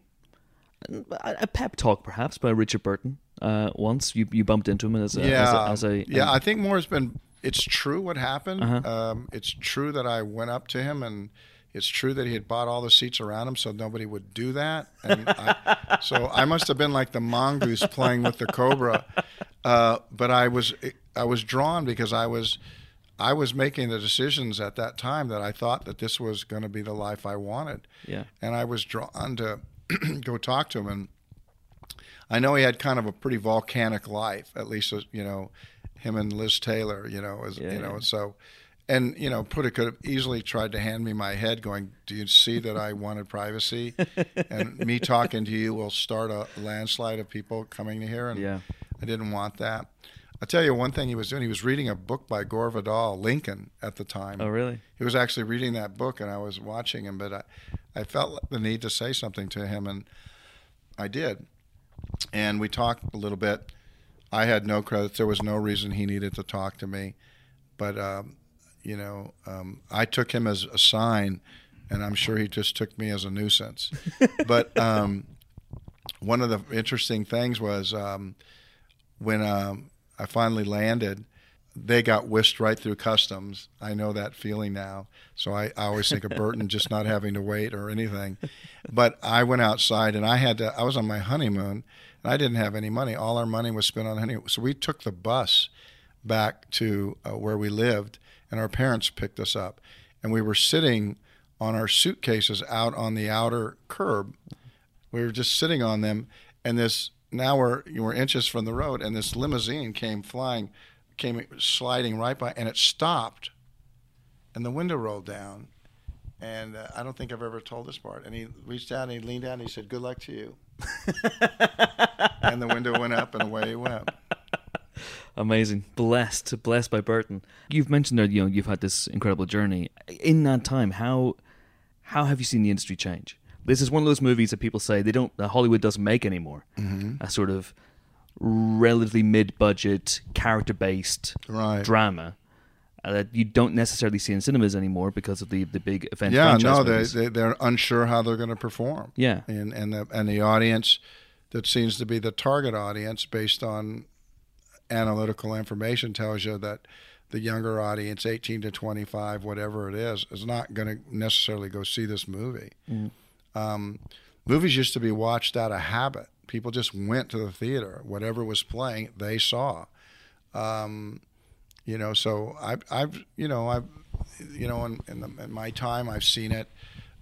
a a pep talk, perhaps, by Richard Burton. Uh, once you you bumped into him as a Yeah, as a, as a yeah. um, I think more has been. It's true what happened. Uh-huh. Um, it's true that I went up to him, and it's true that he had bought all the seats around him so nobody would do that. And I, so I must have been like the mongoose playing with the cobra. Uh, but I was I was drawn because I was I was making the decisions at that time that I thought that this was going to be the life I wanted. Yeah. And I was drawn to go talk to him, and I know he had kind of a pretty volcanic life, at least, you know, him and Liz Taylor, you know, as, Yeah, you know, yeah. so, and, you know, Putta could have easily tried to hand me my head going, do you see that I wanted privacy? And me talking to you will start a landslide of people coming to here. And Yeah. I didn't want that. I'll tell you one thing he was doing. He was reading a book by Gore Vidal, Lincoln, at the time. Oh, really? He was actually reading that book, and I was watching him, but I, I felt the need to say something to him, and I did. And we talked a little bit. I had no credits. There was no reason he needed to talk to me. But, um, you know, um, I took him as a sign, and I'm sure he just took me as a nuisance. But um, one of the interesting things was um, when um, I finally landed, they got whisked right through customs. I know that feeling now. So I, I always think of Burton just not having to wait or anything. But I went outside, and I had to, I was on my honeymoon, and I didn't have any money. All our money was spent on honeymoon. So we took the bus back to uh, where we lived, and our parents picked us up. And we were sitting on our suitcases out on the outer curb. We were just sitting on them, and this, now we're, we're inches from the road, and this limousine came flying, came sliding right by, and it stopped, and the window rolled down. And uh, I don't think I've ever told this part. And he reached out and he leaned down and he said, "Good luck to you." And the window went up and away he went. Amazing. Blessed. Blessed by Burton. You've mentioned that, you know, you've had this incredible journey. In that time, how how have you seen the industry change? This is one of those movies that people say they don't, that Hollywood doesn't make anymore. Mm-hmm. A sort of relatively mid-budget, character-based right. drama uh, that you don't necessarily see in cinemas anymore because of the, the big event yeah, franchise no, they, movies. they, they're unsure how they're going to perform. Yeah. And, and, the, and the audience that seems to be the target audience based on analytical information tells you that the younger audience, eighteen to twenty-five, whatever it is, is not going to necessarily go see this movie. Mm. Um, movies used to be watched out of habit. People just went to the theater. Whatever was playing, they saw. Um, you know, so I've, I've, you know, I've, you know, in, in, the, in my time, I've seen it.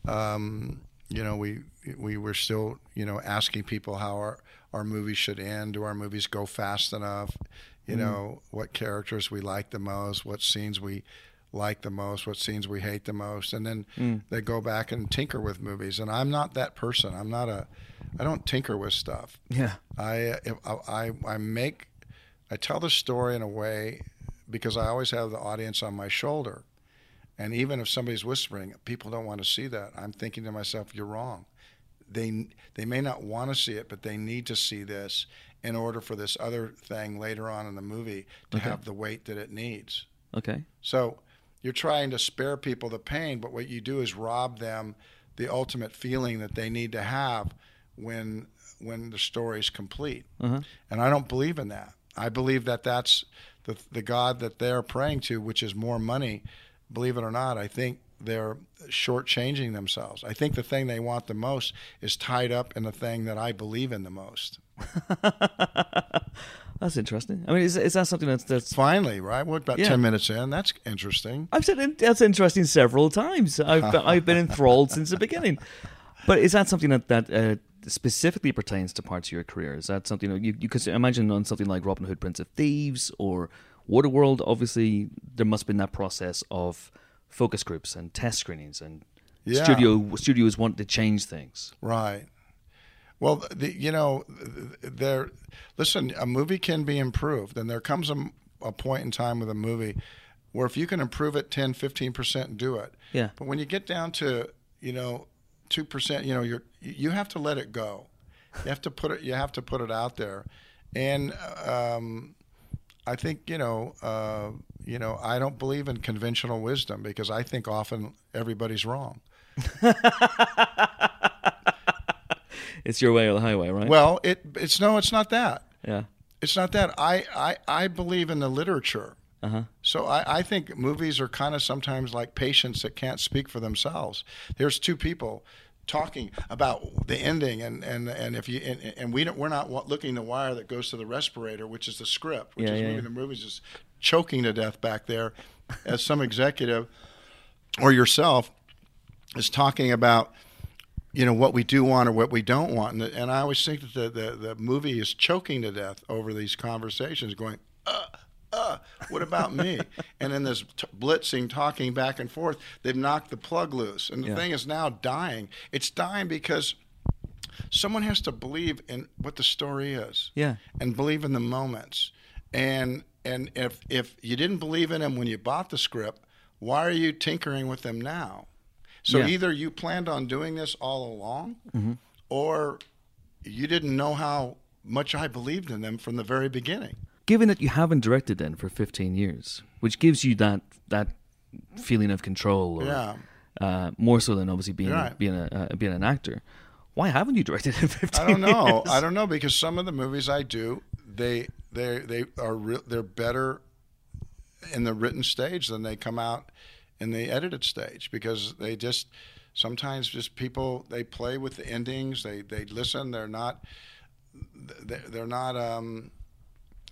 Um, you know, we we were still, you know, asking people how our, our movies should end. Do our movies go fast enough? You mm. know, what characters we like the most, what scenes we like the most, what scenes we hate the most. And then mm. they go back and tinker with movies. And I'm not that person. I'm not a, I don't tinker with stuff. Yeah. I, if, I, I make, I tell the story in a way because I always have the audience on my shoulder. And even if somebody's whispering, people don't want to see that, I'm thinking to myself, you're wrong. They they may not want to see it, but they need to see this in order for this other thing later on in the movie to okay. have the weight that it needs. Okay. So you're trying to spare people the pain, but what you do is rob them the ultimate feeling that they need to have when when the story's complete. Uh-huh. And I don't believe in that. I believe that that's the the God that they're praying to, which is more money. Believe it or not, I think they're shortchanging themselves. I think the thing they want the most is tied up in the thing that I believe in the most. That's interesting. I mean, is is that something that's that's finally right? We're about yeah. ten minutes in. That's interesting. I've said that's interesting several times. I've I've been enthralled since the beginning. But is that something that that uh, specifically pertains to parts of your career? Is that something you you could imagine on something like Robin Hood, Prince of Thieves, or Waterworld? Obviously, there must have been that process of focus groups and test screenings, and yeah. studio studios want to change things. Right. Well, the, you know, there. Listen, a movie can be improved, and there comes a, a point in time with a movie where if you can improve it ten, fifteen percent, do it. Yeah. But when you get down to, you know, two percent, you know, you're you have to let it go. You have to put it. You have to put it out there, and um, I think you know. Uh, You know, I don't believe in conventional wisdom because I think often everybody's wrong. It's your way or the highway, right? Well, it it's no, it's not that. Yeah. It's not that. I, I, I believe in the literature. Uh-huh. So I, I think movies are kind of sometimes like patients that can't speak for themselves. There's two people talking about the ending, and, and, and if you and, and we don't, we're not looking the wire that goes to the respirator, which is the script, which yeah, is yeah, moving yeah. the movie's just choking to death back there, as some executive or yourself is talking about, you know, what we do want or what we don't want, and, and I always think that the, the the movie is choking to death over these conversations, going, uh, uh, what about me? And then this t- blitzing, talking back and forth, they've knocked the plug loose, and the yeah. thing is now dying. It's dying because someone has to believe in what the story is, yeah, and believe in the moments, and. And if if you didn't believe in them when you bought the script, why are you tinkering with them now? So yeah. either you planned on doing this all along, mm-hmm. or you didn't know how much I believed in them from the very beginning. Given that you haven't directed then for fifteen years, which gives you that that feeling of control, or, yeah. uh, more so than obviously being right. being a uh, being an actor, why haven't you directed in fifteen I don't know. years? I don't know because some of the movies I do, they they they are re- they're better in the written stage than they come out in the edited stage, because they just sometimes just people they play with the endings, they they listen, they're not they're not um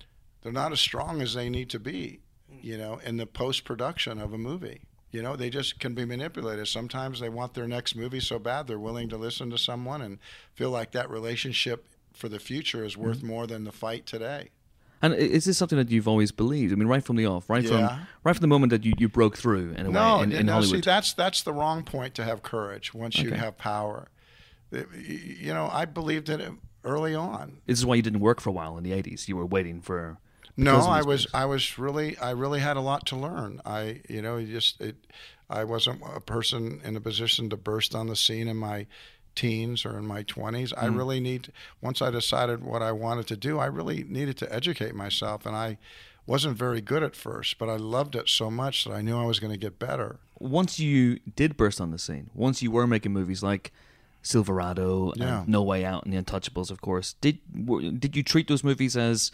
they're not as strong as they need to be, you know, in the post-production of a movie. You know, they just can be manipulated. Sometimes they want their next movie so bad they're willing to listen to someone and feel like that relationship for the future is worth mm-hmm. more than the fight today. And is this something that you've always believed? I mean, right from the off, right yeah. from right from the moment that you, you broke through in a no, way in, in no, Hollywood. See, that's that's the wrong point to have courage once okay. you have power. You know, I believed in it early on. This is why you didn't work for a while in the eighties. You were waiting for. No, I was movies. I was really I really had a lot to learn. I you know just it, I wasn't a person in a position to burst on the scene in my teens or in my twenties. Mm. I really need once I decided what I wanted to do, I really needed to educate myself, and I wasn't very good at first, but I loved it so much that I knew I was going to get better. Once you did burst on the scene, once you were making movies like Silverado yeah. and No Way Out and The Untouchables, of course, did did you treat those movies as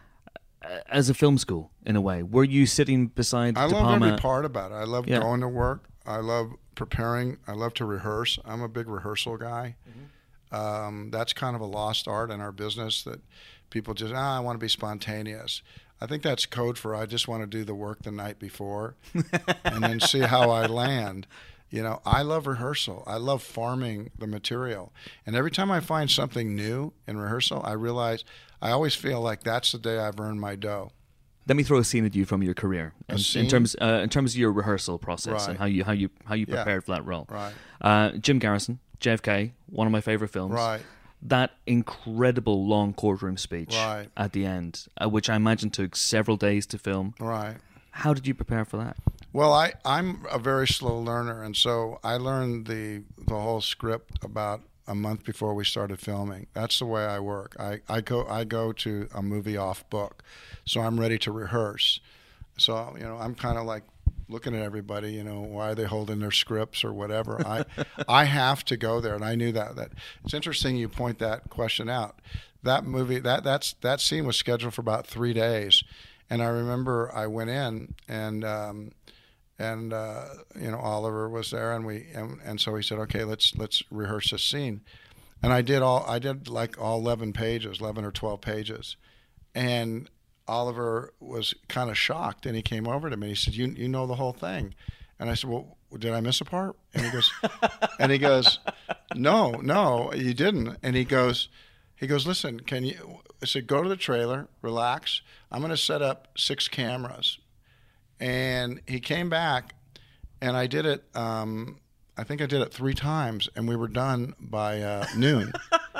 as a film school in a way? Were you sitting beside I De love Palma? every part about it. I love yeah. going to work. I love preparing. I love to rehearse. I'm a big rehearsal guy. Mm-hmm. Um, that's kind of a lost art in our business that people just, ah, I want to be spontaneous. I think that's code for I just want to do the work the night before and then see how I land. You know, I love rehearsal. I love farming the material. And every time I find something new in rehearsal, I realize I always feel like that's the day I've earned my dough. Let me throw a scene at you from your career, in, in terms uh, in terms of your rehearsal process right. and how you how you how you yeah. prepared for that role. Right. Uh, Jim Garrison, J F K, one of my favorite films. Right. That incredible long courtroom speech right. at the end, uh, which I imagine took several days to film. Right. How did you prepare for that? Well, I, I'm a very slow learner, and so I learned the the whole script about a month before we started filming. That's the way I work. I, I go I go to a movie off book, so I'm ready to rehearse. So, you know, I'm kind of like looking at everybody, you know, why are they holding their scripts or whatever. I I have to go there, and I knew that. That it's interesting you point that question out. That movie, that that's that scene was scheduled for about three days, and I remember I went in and. Um, And uh, you know, Oliver was there, and we and, and so he said, "Okay, let's let's rehearse this scene." And I did all I did like all eleven pages, eleven or twelve pages, and Oliver was kind of shocked, and he came over to me. He said, "You you know the whole thing?" And I said, "Well, did I miss a part?" And he goes, and he goes, "No, no, you didn't." And he goes, he goes, "Listen, can you?" I said, "Go to the trailer, relax. I'm going to set up six cameras." And he came back, and I did it, um, I think I did it three times, and we were done by uh, noon.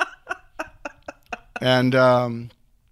And um,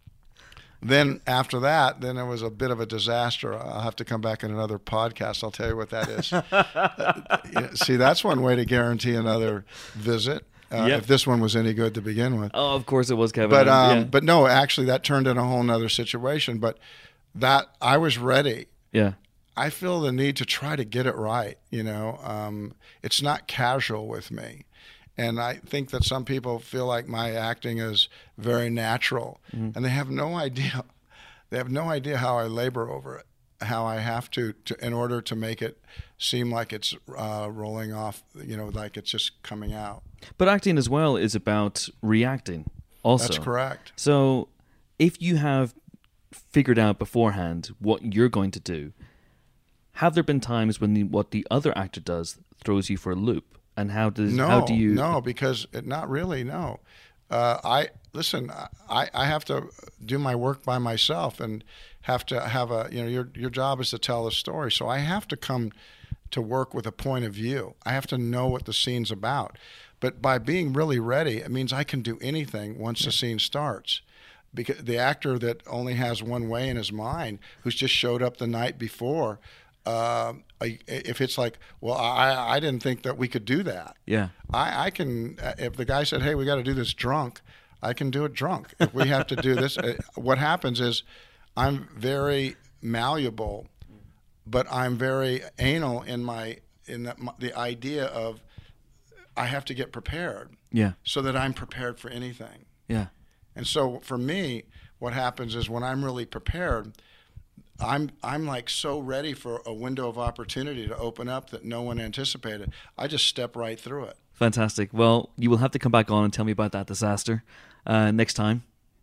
then after that, then it was a bit of a disaster. I'll have to come back in another podcast. I'll tell you what that is. uh, see, that's one way to guarantee another visit. Uh, yep. If this one was any good to begin with. Oh, of course it was, Kevin. But um, yeah. but no, actually, that turned into a whole nother situation. But that I was ready. Yeah. I feel the need to try to get it right. You know, um, it's not casual with me. And I think that some people feel like my acting is very natural, mm-hmm. and they have no idea. They have no idea how I labor over it, how I have to, to in order to make it seem like it's uh, rolling off, you know, like it's just coming out. But acting as well is about reacting also. That's correct. So if you have figured out beforehand what you're going to do, have there been times when the, what the other actor does throws you for a loop? And how does no, how do you no because it, not really no uh, I listen I, I have to do my work by myself and have to have a you know your your job is to tell a story, so I have to come to work with a point of view. I have to know what the scene's about, but by being really ready, it means I can do anything once yeah. the scene starts. Because the actor that only has one way in his mind, who's just showed up the night before, Uh, if it's like, well, I, I didn't think that we could do that. Yeah. I, I can, if the guy said, hey, we got to do this drunk, I can do it drunk. If we have to do this, what happens is I'm very malleable, but I'm very anal in my, in the, the idea of I have to get prepared. Yeah. So that I'm prepared for anything. Yeah. And so for me, what happens is when I'm really prepared, I'm I'm like so ready for a window of opportunity to open up that no one anticipated. I just step right through it. Fantastic. Well, you will have to come back on and tell me about that disaster uh, next time.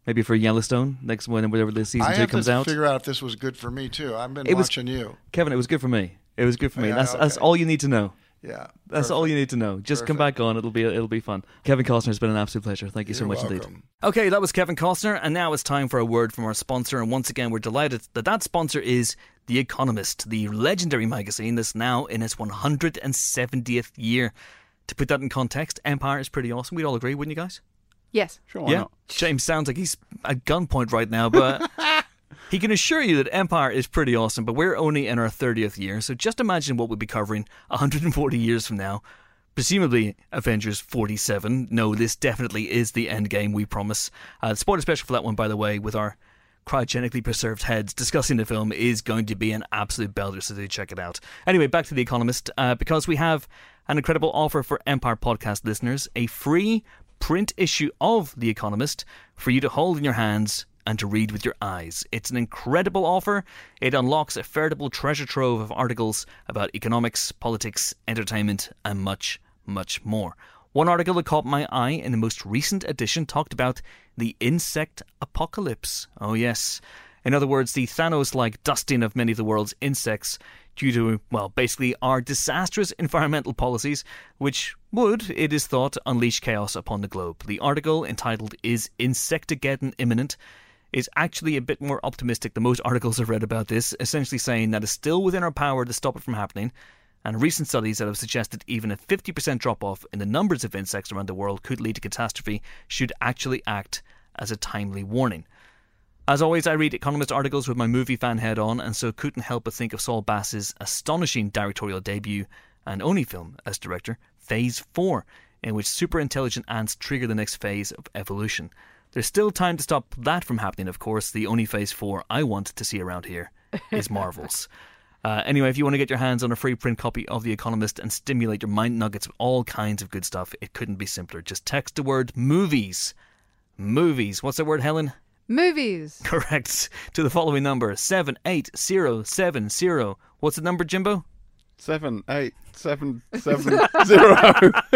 Maybe for Yellowstone next when whenever the season I two have comes to out. figure out if this was good for me too. I've been It was- watching you. Kevin, it was good for me. It was good for me. Yeah, that's that's okay. all you need to know. Yeah, That's all you need to know. Just come Perfect. back on. It'll be it'll be fun. Kevin Costner has been an absolute pleasure. Thank you so You're much indeed. welcome. Okay, that was Kevin Costner, and now it's time for a word from our sponsor. And once again, we're delighted that that sponsor is The Economist, the legendary magazine that's now in its one hundred seventieth year. To put that in context, Empire is pretty awesome. We'd all agree, wouldn't you guys? Yes. Sure, why yeah. not? James sounds like he's at gunpoint right now, but he can assure you that Empire is pretty awesome. But we're only in our thirtieth year, so just imagine what we'll be covering one hundred forty years from now. Presumably Avengers forty-seven. No, this definitely is the end game, we promise. Uh, the spoiler special for that one, by the way, with our cryogenically preserved heads discussing the film, is going to be an absolute belter, so do check it out. Anyway, back to The Economist, uh, because we have an incredible offer for Empire podcast listeners, a free print issue of The Economist for you to hold in your hands and to read with your eyes. It's an incredible offer. It unlocks a veritable treasure trove of articles about economics, politics, entertainment, and much, much more. One article that caught my eye in the most recent edition talked about the insect apocalypse. Oh yes. In other words, the Thanos-like dusting of many of the world's insects due to, well, basically our disastrous environmental policies, which would, it is thought, unleash chaos upon the globe. The article, entitled Is Insectageddon Imminent?, is actually a bit more optimistic than most articles I've read about this, essentially saying that it's still within our power to stop it from happening, and recent studies that have suggested even a fifty percent drop-off in the numbers of insects around the world could lead to catastrophe should actually act as a timely warning. As always, I read Economist articles with my movie fan head on, and so couldn't help but think of Saul Bass's astonishing directorial debut and only film as director, Phase four, in which super-intelligent ants trigger the next phase of evolution. There's still time to stop that from happening, of course. The only Phase four I want to see around here is Marvel's. Uh, anyway, if you want to get your hands on a free print copy of The Economist and stimulate your mind nuggets with all kinds of good stuff, it couldn't be simpler. Just text the word movies. Movies. What's that word, Helen? Movies. Correct. To the following number, seven eight zero seven zero. What's the number, Jimbo? Seven, eight, seven, seven, zero.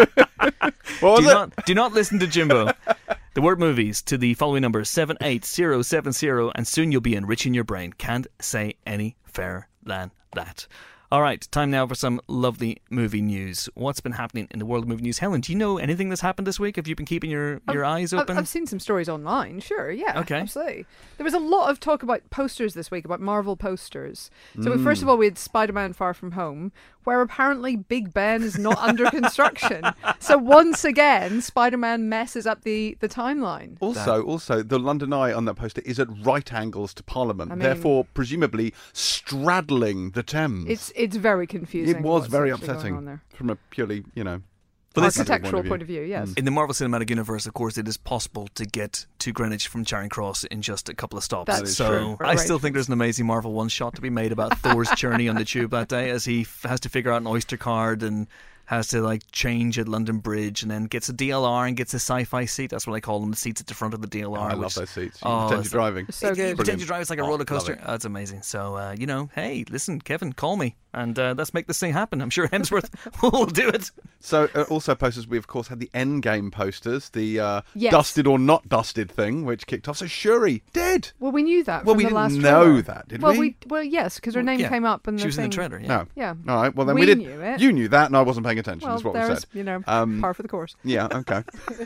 What was do it? not do not listen to Jimbo. The word movies to the following number, seven eight zero seven zero, and soon you'll be enriching your brain. Can't say any fairer than that. All right, time now for some lovely movie news. What's been happening in the world of movie news? Helen, do you know anything that's happened this week? Have you been keeping your, your I've, eyes I've- open? I've seen some stories online, sure, yeah. Okay. Absolutely. There was a lot of talk about posters this week, about Marvel posters. So we, first of all, we had Spider-Man Far From Home, where apparently Big Ben is not under construction. So once again, Spider-Man messes up the, the timeline. Also, also, the London Eye on that poster is at right angles to Parliament, I mean- therefore presumably straddling the Thames. It's it's very confusing. it was what's very actually going on upsetting there. from a purely, you know, But this is- Architectural point of view, yes. In the Marvel Cinematic Universe, of course, it is possible to get to Greenwich from Charing Cross in just a couple of stops. That is so true. I still Right. think there's an amazing Marvel one shot to be made about Thor's journey on the tube that day as he f- has to figure out an Oyster card and has to like change at London Bridge and then gets a D L R and gets a sci-fi seat. That's what I call them, the seats at the front of the D L Oh, R. I which- love those seats. Oh, Pretend it's- you're driving. So It- good. it pretends you drive, it's like a Oh, roller love coaster. it. Oh, it's amazing. So, uh, you know, hey, listen, Kevin, call me and uh, let's make this thing happen. I'm sure Hemsworth will do it. So, uh, also posters, we of course had the Endgame posters, the uh, Yes. dusted or not dusted thing, which kicked off. So Shuri, dead. Well, we knew that Well, from we the didn't last know trailer. that, did well, we? Well, yes, because her Well, name yeah. came up in the She was thing. in the trailer, yeah. No. Yeah. All right. Well, then we, We did. knew it. You knew that, and I wasn't paying attention. Well, is what we there's, said. you know, Um, par for the course. Yeah. Okay.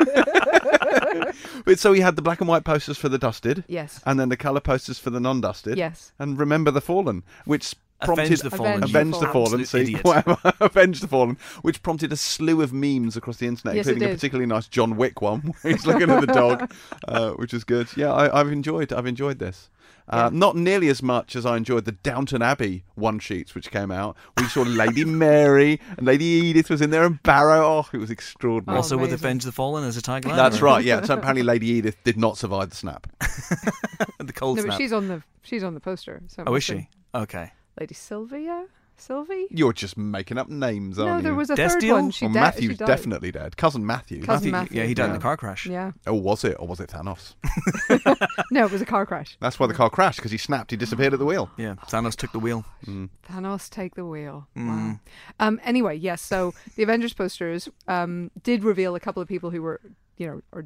But so we had the black and white posters for the dusted. Yes. And then the colour posters for the non-dusted. Yes. And Remember the Fallen, which prompted Avenge the Fallen. Avenge Avenge the the Fallen, Absolute see, idiot. whatever. Avenge the Fallen, which prompted a slew of memes across the internet, Yes, it including a did. particularly nice John Wick one, where he's looking at the dog, uh, which is good. Yeah, I, I've enjoyed. I've enjoyed this. Uh, Not nearly as much as I enjoyed the Downton Abbey one sheets which came out. We saw Lady Mary and Lady Edith was in there, and Barrow. Oh, it was extraordinary. Oh, Also with amazing. Avenge the Fallen as a tagline. That's or- right. Yeah. So apparently Lady Edith did not survive the snap. the cold No, snap. but she's on the she's on the poster. So it Oh, must is be she? Okay. Lady Sylvia? Sylvie? You're just making up names, No, aren't there you? was a Death third Deal? one. She well, di- Matthew's she died. definitely dead. Cousin Matthew. Cousin Matthew, Yeah, he died in yeah. a car crash. Yeah. Oh, was it? Or was it Thanos? No, it was a car crash. That's why the car crashed, because he snapped. He disappeared at the wheel. Yeah, Thanos took the wheel. Thanos, take the wheel. Mm. Wow. Um. Anyway, yes. So the Avengers posters um did reveal a couple of people who were, you know, or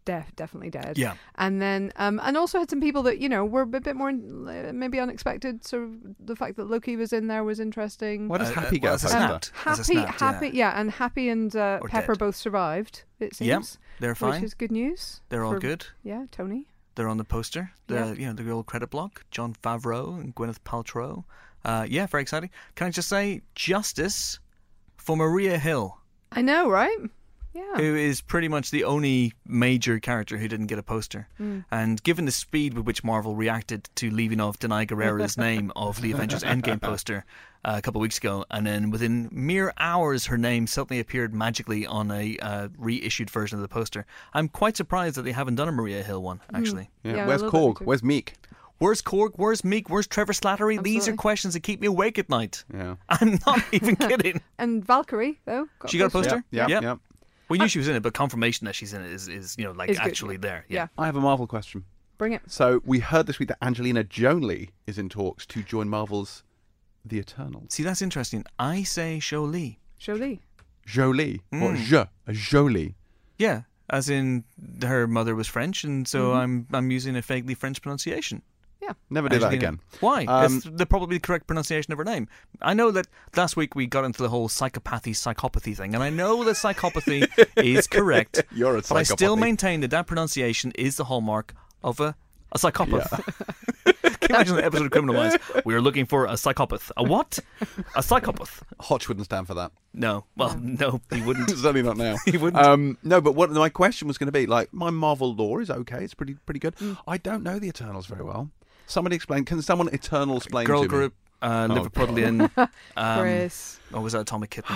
def- definitely dead. Yeah. And then, um, and also had some people that, you know, were a bit more uh, maybe unexpected. So the fact that Loki was in there was interesting. Why does Uh, Happy uh, get well, a as a poster? snapped. As a Happy, snapped, happy, yeah. yeah. and Happy and uh, Or Pepper dead. both survived, it seems. Yep, they're fine. Which is good news. They're all for- good. Yeah, Tony. They're on the poster. The Yeah. you know the old credit block. John Favreau and Gwyneth Paltrow. Uh, yeah, very exciting. Can I just say justice for Maria Hill, I know, right? Yeah. who is pretty much the only major character who didn't get a poster. Mm. And given the speed with which Marvel reacted to leaving off Denai Guerrera's name of the Avengers Endgame poster uh, a couple of weeks ago, and then within mere hours her name suddenly appeared magically on a uh, reissued version of the poster, I'm quite surprised that they haven't done a Maria Hill one, actually. Yeah. Yeah, Where's a little bit Korg? too. Where's Meek? Where's Korg? Where's Meek? Where's Trevor Slattery? These are Absolutely. questions that keep me awake at night. Yeah. I'm not even kidding. And Valkyrie, though. She got a poster? Yeah. Yeah. Yep. yeah. We knew she was in it, but confirmation that she's in it is, is you know, like Is good, actually yeah. there. Yeah. I have a Marvel question. Bring it. So we heard this week that Angelina Jolie is in talks to join Marvel's The Eternals. See, that's interesting. I say Jolie. Jolie. Jolie or Mm. Je, a Jolie. Yeah, as in her mother was French, and so I'm I'm using a vaguely French pronunciation. Never do that Angelina- again. Why? Um, it's the probably the correct pronunciation of her name. I know that last week we got into the whole psychopathy, psychopathy thing, and I know that psychopathy is correct, You're a but I still psychopathy. maintain that that pronunciation is the hallmark of a, a psychopath. Can you imagine the episode of Criminal Minds? We are looking for a psychopath. A what? A psychopath. Hotch wouldn't stand for that. No. Well, no, he wouldn't. Certainly not now. He wouldn't. Um, no, but what my question was going to be, like, my Marvel lore is okay. It's pretty pretty good. I don't know the Eternals very well. Somebody explain. Can someone Eternal explain Girl to group, uh, Oh, Liverpudlian. Um, Chris. or was that Atomic Kitten?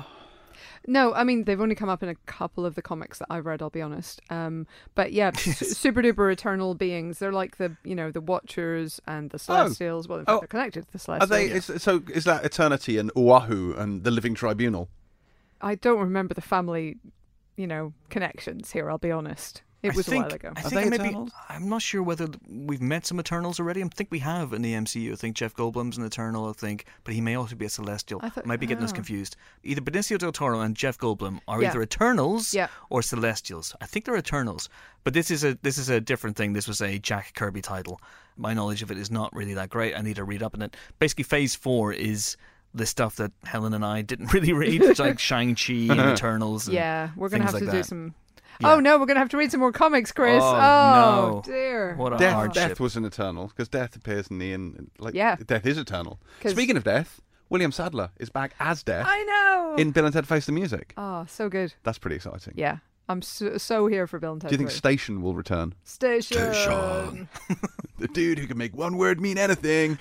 No, I mean, they've only come up in a couple of the comics that I've read, I'll be honest. Um, but yeah, su- super duper eternal beings. They're like the, you know, the Watchers and the Celestials. Well, in fact, Oh. they're connected to the me? Are Celestials. they? Is, so is that Eternity and Oahu and the Living Tribunal? I don't remember the family, you know, connections here, I'll be honest. It I was think, a while ago. I Are think they maybe Eternals? I'm not sure whether we've met some Eternals already. I think we have in the M C U. I think Jeff Goldblum's an Eternal. I think, but he may also be a Celestial. I thought- I might be getting us oh. confused. Either Benicio del Toro and Jeff Goldblum are Yeah. either Eternals Yeah. or Celestials. I think they're Eternals, but this is a this is a different thing. This was a Jack Kirby title. My knowledge of it is not really that great. I need to read up on it. Basically, Phase Four is the stuff that Helen and I didn't really read, It's like Shang-Chi and Eternals. And Yeah, we're going to things have to like do that. some... Yeah. Oh, no, we're going to have to read some more comics, Chris. Oh, Oh, no. dear. What a Death, hardship. death was an Eternal because Death appears in the in like Yeah. Death is eternal. 'Cause- Speaking of Death, William Sadler is back as Death I know. in Bill and Ted Face the Music. Oh, so good. That's pretty exciting. Yeah. I'm so, so here for Bill and Ted. Do you think three. Station will return? Station? Station. The dude who can make one word mean anything.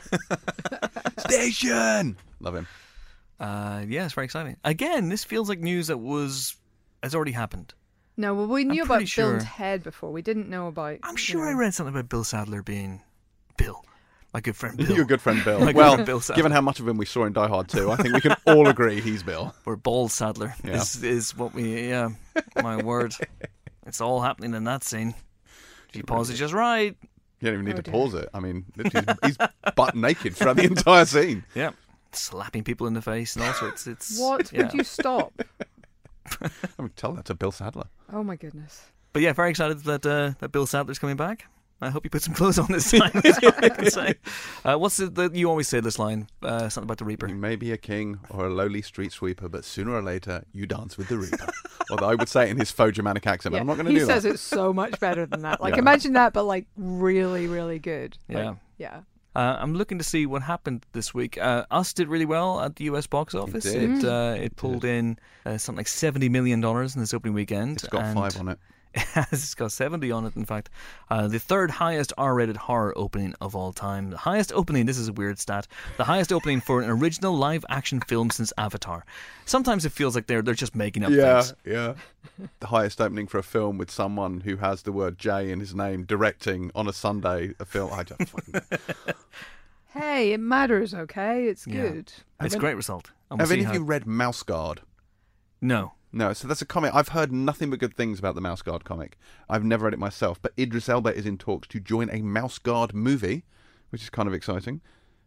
Station. Love him. Uh, yeah, it's very exciting. Again, this feels like news that was has already happened. No, well, we knew I'm about pretty Bill and sure- Ted before. We didn't know about... I'm you sure know. I read something about Bill Sadler being Bill, my good friend Bill. Your good friend Bill. My good well, friend Bill Sadler. given how much of him we saw in Die Hard two, I think we can all agree he's Bill. Or Ball Sadler Yeah. is is what we. Yeah, my word, it's all happening in that scene. If you pause it just right. You don't even need Oh, to dear. pause it. I mean, literally, he's, he's butt naked throughout the entire scene. Yeah, slapping people in the face and all sorts. It's What? Yeah. Would you stop? I would tell that to Bill Sadler. Oh, my goodness. But yeah, very excited that uh, that Bill Sadler's coming back. I hope you put some clothes on this time. That's all I can say. Uh, what's the, the you always say this line? Uh, something about the Reaper. You may be a king or a lowly street sweeper, but sooner or later you dance with the Reaper. Although I would say it in his faux Germanic accent, but Yeah, I'm not going to he do says that. it so much better than that. Like, Yeah. imagine that, but like really, really good. Like, Yeah. yeah. Uh, I'm looking to see what happened this week. Uh, Us did really well at the U S box office. did. It uh, it pulled in uh, something like seventy million dollars in this opening weekend. It's got and five on it. it's got seventy on it, in fact. Uh, the third highest R-rated horror opening of all time. The highest opening, this is a weird stat, the highest opening for an original live-action film since Avatar. Sometimes it feels like they're they're just making up Yeah, things. yeah. The highest opening for a film with someone who has the word J in his name directing on a Sunday a film. I don't fucking know. Hey, it matters, okay? It's Yeah. good. It's Have a great result. And we'll Have see any of how- you read Mouse Guard? No. No, so that's a comic. I've heard nothing but good things about the Mouse Guard comic. I've never read it myself, but Idris Elba is in talks to join a Mouse Guard movie, which is kind of exciting.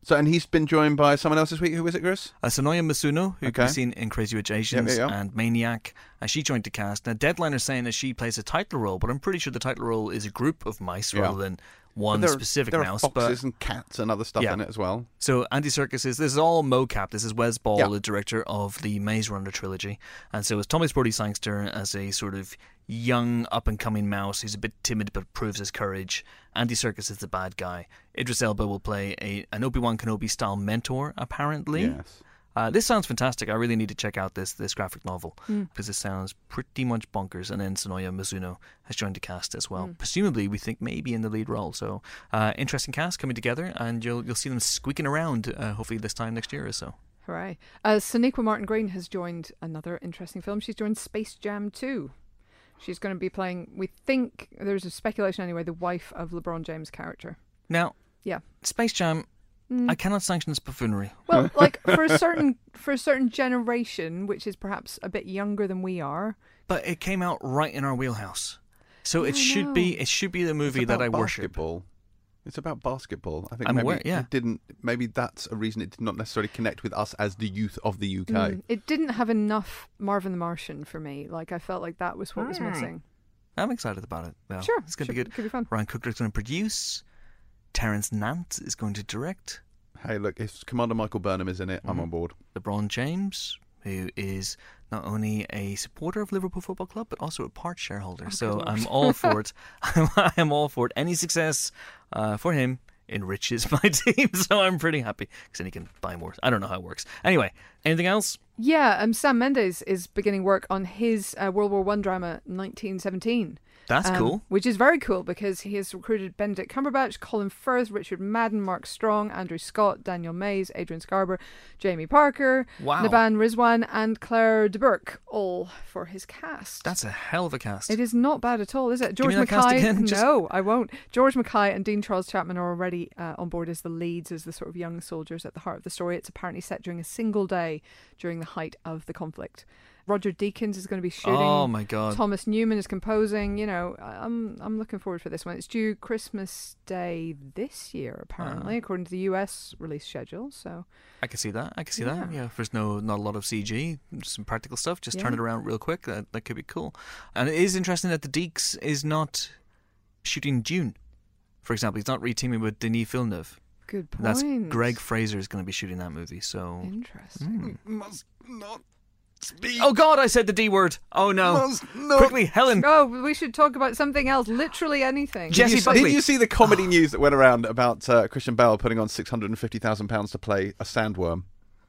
So, and he's been joined by someone else this week. Who is it, Chris? Uh, Sonoya Masuno, who Okay. can be seen in Crazy Rich Asians Yeah, yeah, yeah. and Maniac, and she joined the cast. Now, Deadline are saying that she plays a title role, but I'm pretty sure the title role is a group of mice Yeah. rather than one there are, specific there mouse. are foxes But and cats and other stuff Yeah. in it as well. so Andy Serkis is, this is all mocap. This is Wes Ball, Yeah. the director of the Maze Runner trilogy. And so it's Thomas Brody Sangster as a sort of young, up-and-coming mouse. He's a bit timid but proves his courage. Andy Serkis is the bad guy. Idris Elba will play a an Obi-Wan Kenobi-style mentor, apparently. Yes. Uh, this sounds fantastic. I really need to check out this this graphic novel because it sounds pretty much bonkers. And then Sonoya Mizuno has joined the cast as well. Presumably, we think maybe in the lead role. So, uh, interesting cast coming together, and you'll you'll see them squeaking around. Uh, hopefully, this time next year or so. Hooray. Uh, Sonequa Martin Green has joined another interesting film. She's joined Space Jam two. She's going to be playing, we think, there's a speculation anyway, the wife of LeBron James' character. Now, Yeah. Space Jam. I cannot sanction this buffoonery. Well, like for a certain for a certain generation, which is perhaps a bit younger than we are. But it came out right in our wheelhouse, so Yeah, it I should know. be it should be the movie It's that about I worship. basketball. It's about basketball. I think I'm maybe aware, yeah. it didn't. Maybe that's a reason it did not necessarily connect with us as the youth of the U K. Mm, it didn't have enough Marvin the Martian for me. Like I felt like that was what was Hmm. missing. I'm excited about it. Though. Sure, it's going to should- be good. Could be fun. Ryan Coogler's going to produce. Terrence Nant is going to direct. Hey, look, if Commander Michael Burnham is in it, I'm on board. LeBron James, who is not only a supporter of Liverpool Football Club but also a part shareholder. so good I'm lord. all for it. I am all for it. Any success uh, for him enriches my team, so I'm pretty happy because then he can buy more. I don't know how it works. Anyway, anything else? Yeah, um, Sam Mendes is beginning work on his uh, World War One drama nineteen seventeen. That's um, cool. Which is very cool because he has recruited Benedict Cumberbatch, Colin Firth, Richard Madden, Mark Strong, Andrew Scott, Daniel Mays, Adrian Scarber, Jamie Parker, Wow. Naban Rizwan, and Claire de Burke, all for his cast. That's a hell of a cast. It is not bad at all, is it? Give me George that cast Mackay. again, just- No, I won't. George Mackay and Dean Charles Chapman are already uh, on board as the leads, as the sort of young soldiers at the heart of the story. It's apparently set during a single day during the height of the conflict. Roger Deakins is going to be shooting. Oh my god. Thomas Newman is composing. You know, I'm I'm looking forward for this one. It's due Christmas Day this year, apparently, Ah. according to the U S release schedule. So I can see that. I can see Yeah. that. Yeah, if there's no not a lot of C G, some practical stuff. Just turn Yeah. it around real quick. That that could be cool. And it is interesting that the Deeks is not shooting Dune, for example. He's not reteaming with Denis Villeneuve. good point. That's Greg Fraser is going to be shooting that movie. So. Interesting. Must not speak. Oh God! I said the D word. Oh no! Must not. Quickly, Helen. Oh, we should talk about something else. Literally anything. Jesse Did you, Buckley. did you see the comedy news that went around about uh, Christian Bale putting on six hundred and fifty thousand pounds to play a sandworm?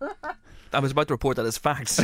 I was about to report that as fact.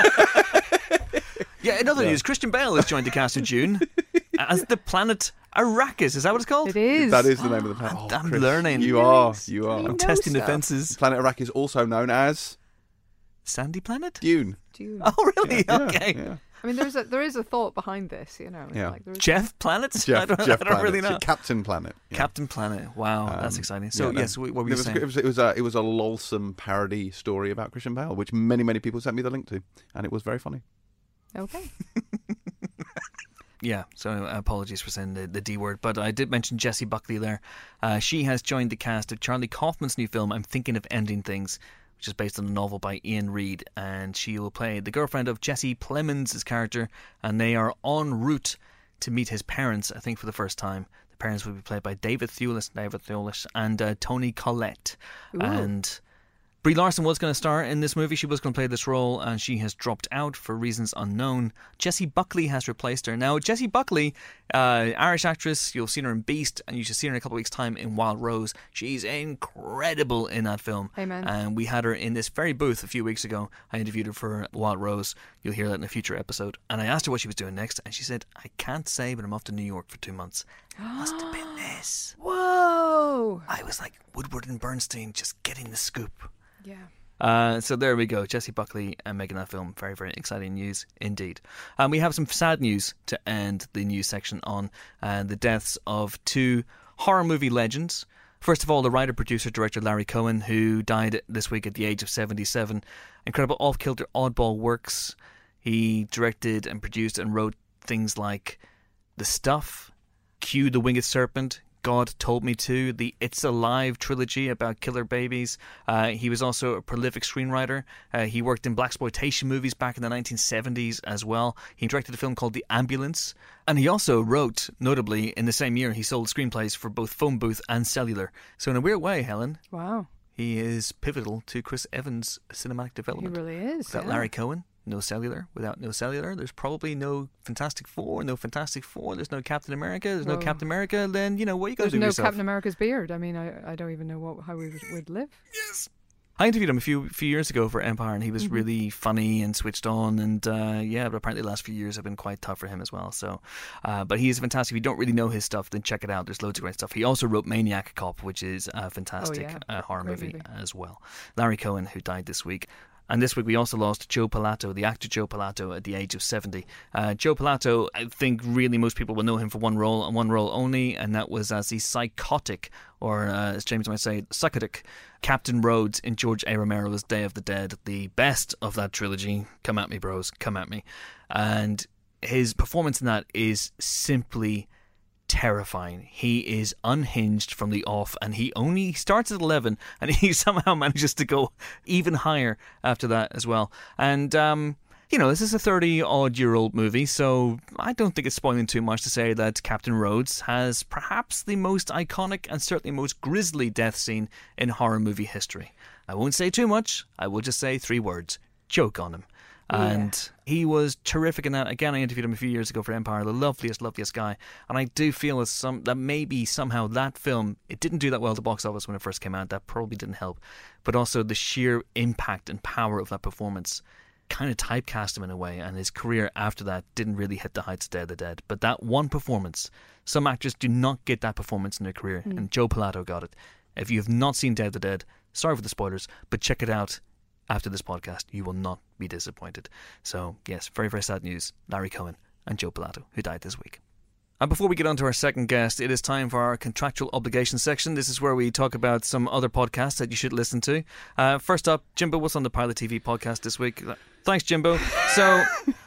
Yeah, in other news, Christian Bale has joined the cast of Dune as the planet Arrakis. Is that what it's called? It is. That is the name of the planet. Oh, I'm Chris, learning. You You're are. ex- You you are. know I'm testing stuff. defences. Planet Arrakis is also known as Sandy Planet? Dune. Dune. Oh, really? Yeah, okay. yeah. I mean, there's a there is a thought behind this, you know. Yeah. Like there is Jeff Planet? I Jeff, don't, Jeff I don't really Planet. know. Captain Planet. Yeah. Captain Planet. Wow, that's Um, exciting. So, yeah, no. yes, what were it you was, saying? It was, it was a it was a lolsome parody story about Christian Bale, which many many people sent me the link to, and it was very funny. okay. Yeah, so uh, apologies for saying the, the D word, but I did mention Jessie Buckley there. Uh, she has joined the cast of Charlie Kaufman's new film, I'm Thinking of Ending Things, which is based on a novel by Ian Reid, and she will play the girlfriend of Jesse Plemons' character, and they are en route to meet his parents, I think, for the first time. The parents will be played by David Thewlis, David Thewlis and uh, Toni Collette. Ooh. And Brie Larson was going to star in this movie. She was going to play this role, and she has dropped out for reasons unknown. Jessie Buckley has replaced her. Now, Jessie Buckley, uh, Irish actress, you'll see her in Beast, and you should see her in a couple of weeks' time in Wild Rose. She's incredible in that film. Amen. And we had her in this very booth a few weeks ago. I interviewed her for Wild Rose. You'll hear that in a future episode. And I asked her what she was doing next, and she said, I can't say, but I'm off to New York for two months. It must have been this. Whoa. I was like, Woodward and Bernstein just getting the scoop. Yeah. Uh, so there we go. Jessie Buckley and making that film. Very, very exciting news indeed. And we have some sad news to end the news section on uh, the deaths of two horror movie legends. First of all, the writer, producer, director Larry Cohen, who died this week at the age of seventy-seven. Incredible off-kilter oddball works. He directed and produced and wrote things like The Stuff, Q the Winged Serpent, God Told Me To, the It's Alive trilogy about killer babies. Uh, he was also a prolific screenwriter. Uh, he worked in blaxploitation movies back in the nineteen seventies as well. He directed a film called The Ambulance. And he also wrote, notably, in the same year, he sold screenplays for both Phone Booth and Cellular. So in a weird way, Helen, Wow. he is pivotal to Chris Evans' cinematic He development. really is. Without yeah. Larry Cohen, no Cellular. Without no Cellular, there's probably no Fantastic Four. No Fantastic Four, there's no Captain America. There's no Well, Captain America. Then, you know, what you got to There's do with no yourself? Captain America's beard. I mean, I, I don't even know what how we would, would live. Yes. I interviewed him a few few years ago for Empire, and he was Mm-hmm. really funny and switched on. And uh, yeah, but apparently the last few years have been quite tough for him as well. So, uh, but he is fantastic. If you don't really know his stuff, then check it out. There's loads of great stuff. He also wrote Maniac Cop, which is a fantastic yeah. uh, horror Great movie, movie. as well. Larry Cohen, who died this week. And this week we also lost Joe Pilato, the actor Joe Pilato, at the age of seventy. Uh, Joe Pilato, I think really most people will know him for one role and one role only, and that was as the psychotic, or uh, as James might say, psychotic Captain Rhodes in George A. Romero's Day of the Dead, the best of that trilogy. Come at me, bros, come at me. And his performance in that is simply terrifying. He is unhinged from the off, and he only starts at eleven, and he somehow manages to go even higher after that as well. And um you know, this is a thirty-odd-year-old movie, so I don't think it's spoiling too much to say that Captain Rhodes has perhaps the most iconic and certainly most grisly death scene in horror movie history. I won't say too much. I will just say three words. Joke on him. And he was terrific in that. Again, I interviewed him a few years ago for Empire. The loveliest, loveliest guy. And I do feel as some that maybe somehow that film, it didn't do that well at the box office when it first came out. That probably didn't help. But also the sheer impact and power of that performance kind of typecast him in a way, and his career after that didn't really hit the heights of Day of the Dead. But that one performance, some actors do not get that performance in their career, mm. and Joe Pilato got it. If you have not seen Day of the Dead, sorry for the spoilers, but check it out after this podcast. You will not be disappointed. So yes, very, very sad news. Larry Cohen and Joe Pilato, who died this week. And before we get on to our second guest, it is time for our contractual obligation section. This is where we talk about some other podcasts that you should listen to. Uh, first up, Jimbo, what's on the Pilot T V podcast this week? Thanks, Jimbo. So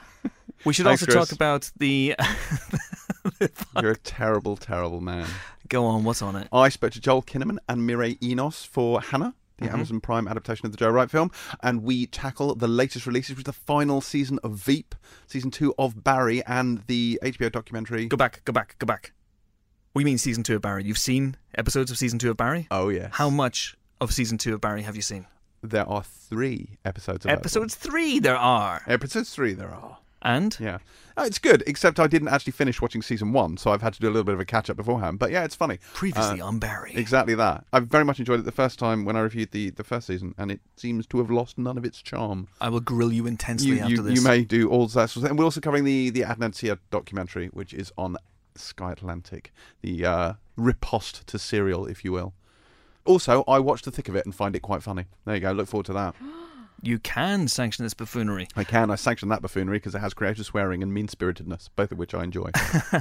we should Thanks, also Chris. talk about the... You're a terrible, terrible man. Go on, what's on it? I spoke to Joel Kinnaman and Mireille Enos for Hannah, the Mm-hmm. Amazon Prime adaptation of the Joe Wright film, and we tackle the latest releases, which is the final season of Veep, season two of Barry, and the H B O documentary. Go back, go back, go back. We mean season two of Barry. You've seen episodes of season two of Barry? Oh, yes. How much of season two of Barry have you seen? There are three episodes of Episodes three there are. Episodes three there are. And? Yeah. Oh, it's good, except I didn't actually finish watching season one, so I've had to do a little bit of a catch-up beforehand. But yeah, it's funny. Previously Uh, on Barry. Exactly that. I very much enjoyed it the first time when I reviewed the, the first season, and it seems to have lost none of its charm. I will grill you intensely You, after you, this. you may do all that sort of thing. And we're also covering the, the Adnan Syed documentary, which is on Sky Atlantic, the uh, riposte to Serial, if you will. Also, I watched the thick of it and find it quite funny. There you go. Look forward to that. You can sanction this buffoonery. I can. I sanction that buffoonery because it has creative swearing and mean-spiritedness, both of which I enjoy.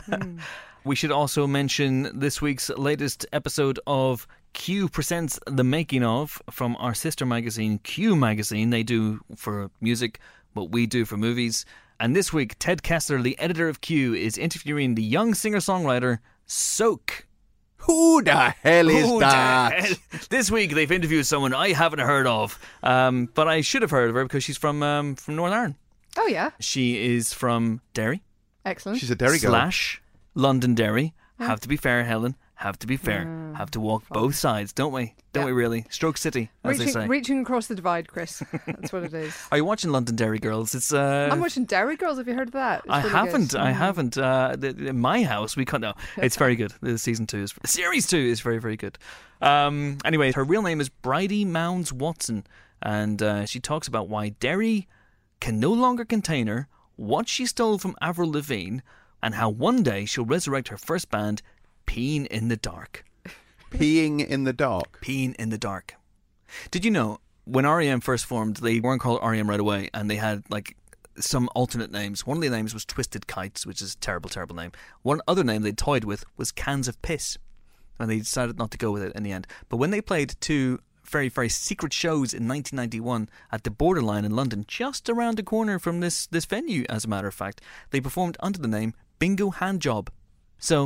We should also mention this week's latest episode of Q Presents The Making Of from our sister magazine, Q Magazine. They do for music what we do for movies. And this week, Ted Kessler, the editor of Q, is interviewing the young singer-songwriter Soak. Who the hell is Who the that? hell- This week they've interviewed someone I haven't heard of, um, but I should have heard of her because she's from um, from Northern Ireland. Oh, yeah. She is from Derry Excellent. She's a Derry girl. slash Londonderry. Have to be fair, Helen. Have to be fair. Have to walk both sides, don't we? Don't Yeah. we really? Stroke City, as they say. reaching, reaching across the divide, Chris. That's what it is. Are you watching Londonderry Girls? It's uh, I'm watching Derry Girls. Have you heard of that? It's I really haven't. good. I Mm. haven't. Uh, th- in my house, we can't. No, it's very good. The season two is series two is very very good. Um, anyway, her real name is Bridie Mounds Watson, and uh, she talks about why Derry can no longer contain her, what she stole from Avril Lavigne, and how one day she'll resurrect her first band, Peeing in the Dark. Peeing in the dark. Peeing in the Dark. Did you know when R E M first formed, they weren't called R E M right away, and they had like some alternate names. One of the names was Twisted Kites, which is a terrible, terrible name. One other name they toyed with was Cans of Piss, and they decided not to go with it in the end. But when they played two very, very secret shows in nineteen ninety-one at the Borderline in London, just around the corner from this, this venue, as a matter of fact, they performed under the name Bingo Handjob. So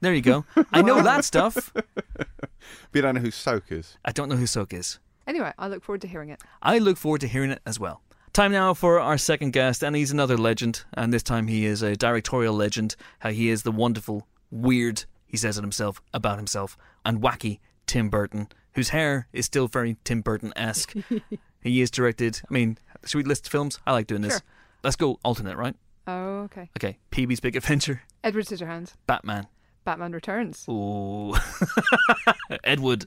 There you go. I know that stuff. But you don't know who Soak is. I don't know who Soak is. Anyway, I look forward to hearing it. I look forward to hearing it as well. Time now for our second guest, and he's another legend, and this time he is a directorial legend. How he is the wonderful, weird, he says it himself, about himself, and wacky Tim Burton, whose hair is still very Tim Burton-esque. He is directed, I mean, should we list films? I like doing this. Sure. Let's go alternate, right? Oh, okay. Okay, P B's Big Adventure, Edward Scissorhands. Batman. Batman Returns. Ooh. Ed Wood.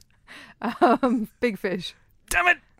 Um, Big Fish. Damn it!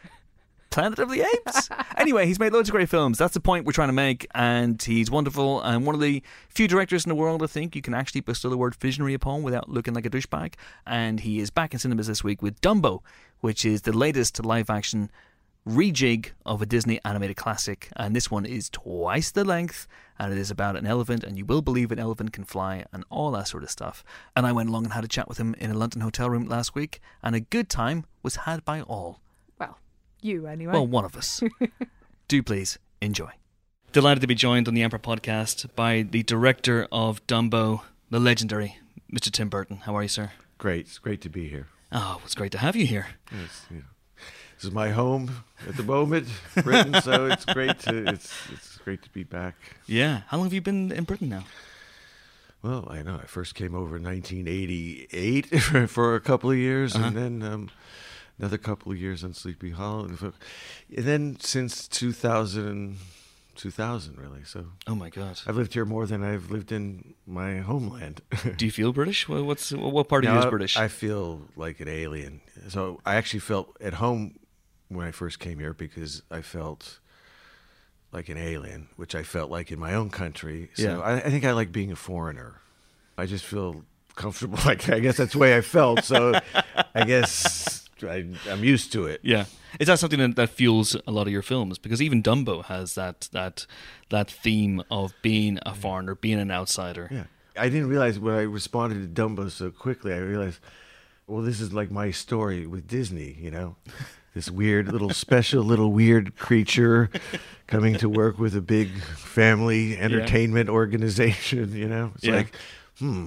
Planet of the Apes. Anyway, he's made loads of great films. That's the point we're trying to make, and he's wonderful and one of the few directors in the world, I think, you can actually bestow the word visionary upon without looking like a douchebag. And he is back in cinemas this week with Dumbo, which is the latest live-action rejig of a Disney animated classic, and this one is twice the length, and it is about an elephant, and you will believe an elephant can fly, and all that sort of stuff. And I went along and had a chat with him in a London hotel room last week, and a good time was had by all. Well, you anyway. Well, one of us. Do please enjoy. Delighted to be joined on the Emperor podcast by the director of Dumbo, the legendary Mister Tim Burton. How are you, sir? Great. It's great to be here. Oh, it's great to have you here. It's, you know, this is my home at the moment, Britain. So it's great to it's it's great to be back. Yeah. How long have you been in Britain now? Well, I know I first came over in nineteen eighty-eight for, for a couple of years, Uh-huh. and then um, another couple of years on Sleepy Hollow, and then since two thousand, two thousand really. So Oh my God. I've lived here more than I've lived in my homeland. Do you feel British? Well, what's what part of you Now, is British? I feel like an alien. So I actually felt at home when I first came here because I felt like an alien, which I felt like in my own country. So Yeah. I, I think I like being a foreigner. I just feel comfortable. Like I guess that's the way I felt. So I guess I, I'm used to it. Yeah, is that something that, that fuels a lot of your films? Because even Dumbo has that that that theme of being a foreigner, being an outsider. Yeah. I didn't realize when I responded to Dumbo so quickly, I realized, well, this is like my story with Disney, you know? This weird little special little weird creature coming to work with a big family entertainment organization, you know? It's Yeah. like, hmm.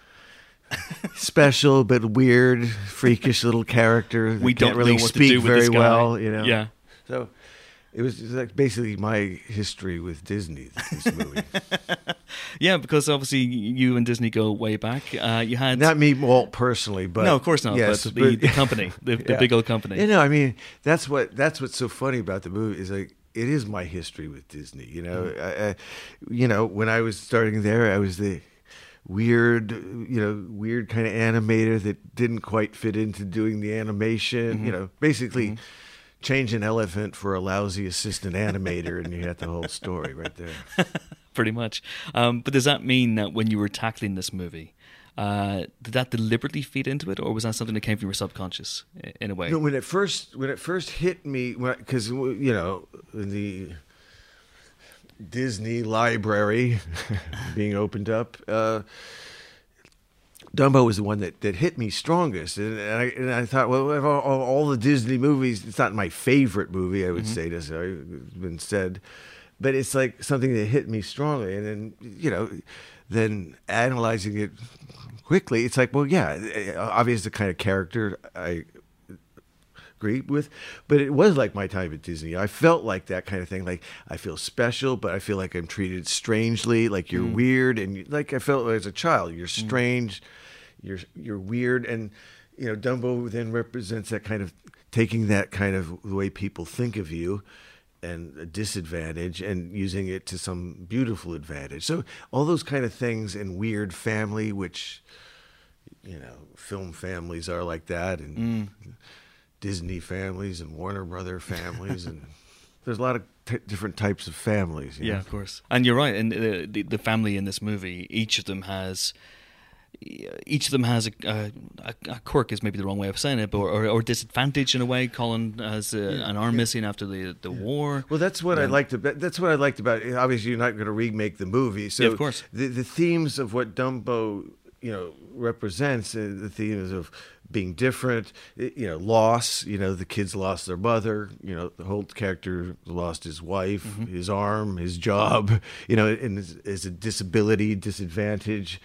Special but weird, freakish little character. We that don't can't really know what to speak do with very this guy. well, you know? Yeah. So it was like basically my history with Disney, this movie. Yeah, because obviously you and Disney go way back. Uh, you had Not me, Walt, personally, but no, of course not. Yes, but the, the company, the, the Yeah. big old company. You know, I mean, that's what that's what's so funny about the movie is like it is my history with Disney. You know, Mm-hmm. I, I, you know, when I was starting there, I was the weird, you know, weird kind of animator that didn't quite fit into doing the animation. Mm-hmm. You know, basically. Change an elephant for a lousy assistant animator, and you had the whole story right there. Pretty much. Um, but does that mean that when you were tackling this movie, uh, did that deliberately feed into it, or was that something that came from your subconscious i- in a way? You know, when it first when it first hit me, because you know, in the Disney library being opened up, uh, Dumbo was the one that, that hit me strongest, and, and, I, and I thought, well, of all, all the Disney movies, it's not my favorite movie. I would say this, it's been said, but it's like something that hit me strongly, and then you know, then analyzing it quickly, it's like, well, yeah, obviously the kind of character I agree with, but it was like my time at Disney. I felt like that kind of thing. Like I feel special, but I feel like I'm treated strangely. Like you're Mm. weird, and you, like I felt as a child, you're strange, mm. you're you're weird, and you know, Dumbo then represents that kind of taking that kind of the way people think of you and a disadvantage and using it to some beautiful advantage. So all those kind of things in weird family, which you know, film families are like that, and. Mm. Disney families and Warner Brother families, and there's a lot of t- different types of families. You Yeah, know? of course. And you're right. And the, the the family in this movie, each of them has, each of them has a a, a quirk is maybe the wrong way of saying it, but or, or disadvantage in a way. Colin has a, Yeah, an arm yeah. missing after the the war. Well, that's what I Yeah. liked about. That's what I liked about it. Obviously, you're not going to remake the movie, so Yeah, of course. the the themes of what Dumbo, you know, represents, uh, the themes of being different, i- you know, loss. You know, the kids lost their mother. You know, the whole character lost his wife, Mm-hmm. his arm, his job. You know, and his, his a disability, disadvantage.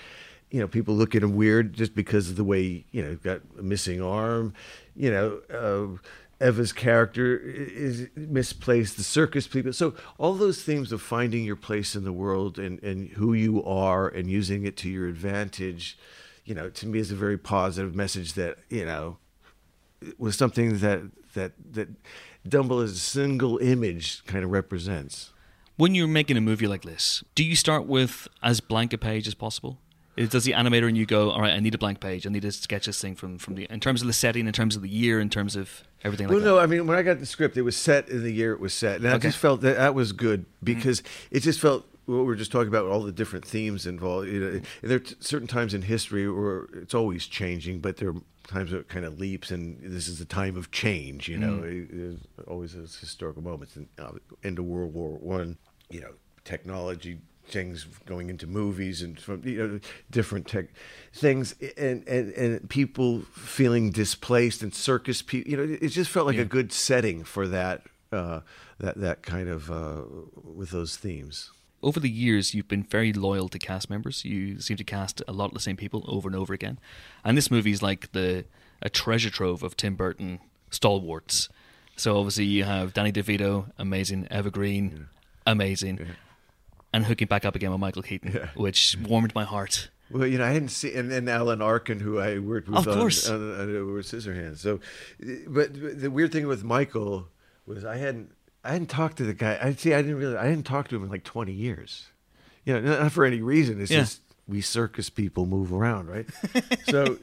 you know, people look at him weird just because of the way, you know, got a missing arm, you know, uh, Eva's character is misplaced, the circus people. So all those themes of finding your place in the world and, and who you are and using it to your advantage, you know, to me is a very positive message that, you know, was something that, that, that Dumbo as a single image kind of represents. When you're making a movie like this, do you start with as blank a page as possible? Does the animator and you go, all right, I need a blank page. I need to sketch this thing from, from the, in terms of the setting, in terms of the year, in terms of everything like well, that? Well, no, I mean, when I got the script, it was set in the year it was set. And I Okay. just felt that that was good because mm-hmm. it just felt what we were just talking about, all the different themes involved. You know, there are t- certain times in history where it's always changing, but there are times where it kind of leaps, and this is a time of change, you know. Mm. There's always those historical moments. And uh, into World War One, you know, technology, things going into movies and from, you know, different tech things, and, and, and people feeling displaced, and circus people, you know, it just felt like yeah. a good setting for that, uh, that, that kind of, uh, with those themes. Over the years, you've been very loyal to cast members. You seem to cast a lot of the same people over and over again. And this movie is like the a treasure trove of Tim Burton stalwarts. So obviously you have Danny DeVito, amazing, Eva Green, yeah. amazing. Yeah. And hooking back up again with Michael Keaton, yeah. which warmed my heart. Well, you know, I hadn't seen, and then Alan Arkin, who I worked with of on, course. on, on, on with Scissorhands. So, but the weird thing with Michael was I hadn't, I hadn't talked to the guy. I see, I didn't really, I didn't talk to him in like twenty years. You know, not for any reason. It's yeah. just we circus people move around, right? So,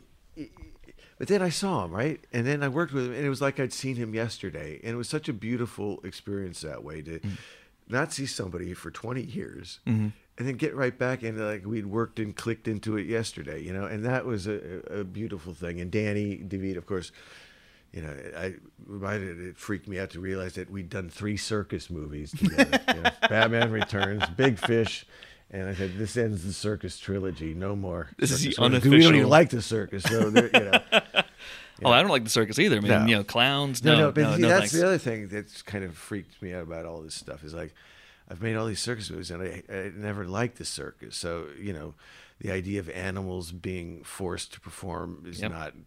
but then I saw him, right, and then I worked with him, and it was like I'd seen him yesterday, and it was such a beautiful experience that way to. Mm. Not see somebody for twenty years, mm-hmm. and then get right back into like we'd worked and clicked into it yesterday, you know, and that was a, a beautiful thing. And Danny DeVito, of course, you know, I reminded it freaked me out to realize that we'd done three circus movies together. You know, Batman Returns, Big Fish, and I said this ends the circus trilogy. No more. This circus. is the unofficial. We don't even like the circus, so you know. Yeah. Oh, I don't like the circus either. I mean, no. you know, clowns. No, no, no. But no, see, no that's thanks. the other thing that's kind of freaked me out about all this stuff is like, I've made all these circus movies and I, I never liked the circus. So, you know, the idea of animals being forced to perform is yep. not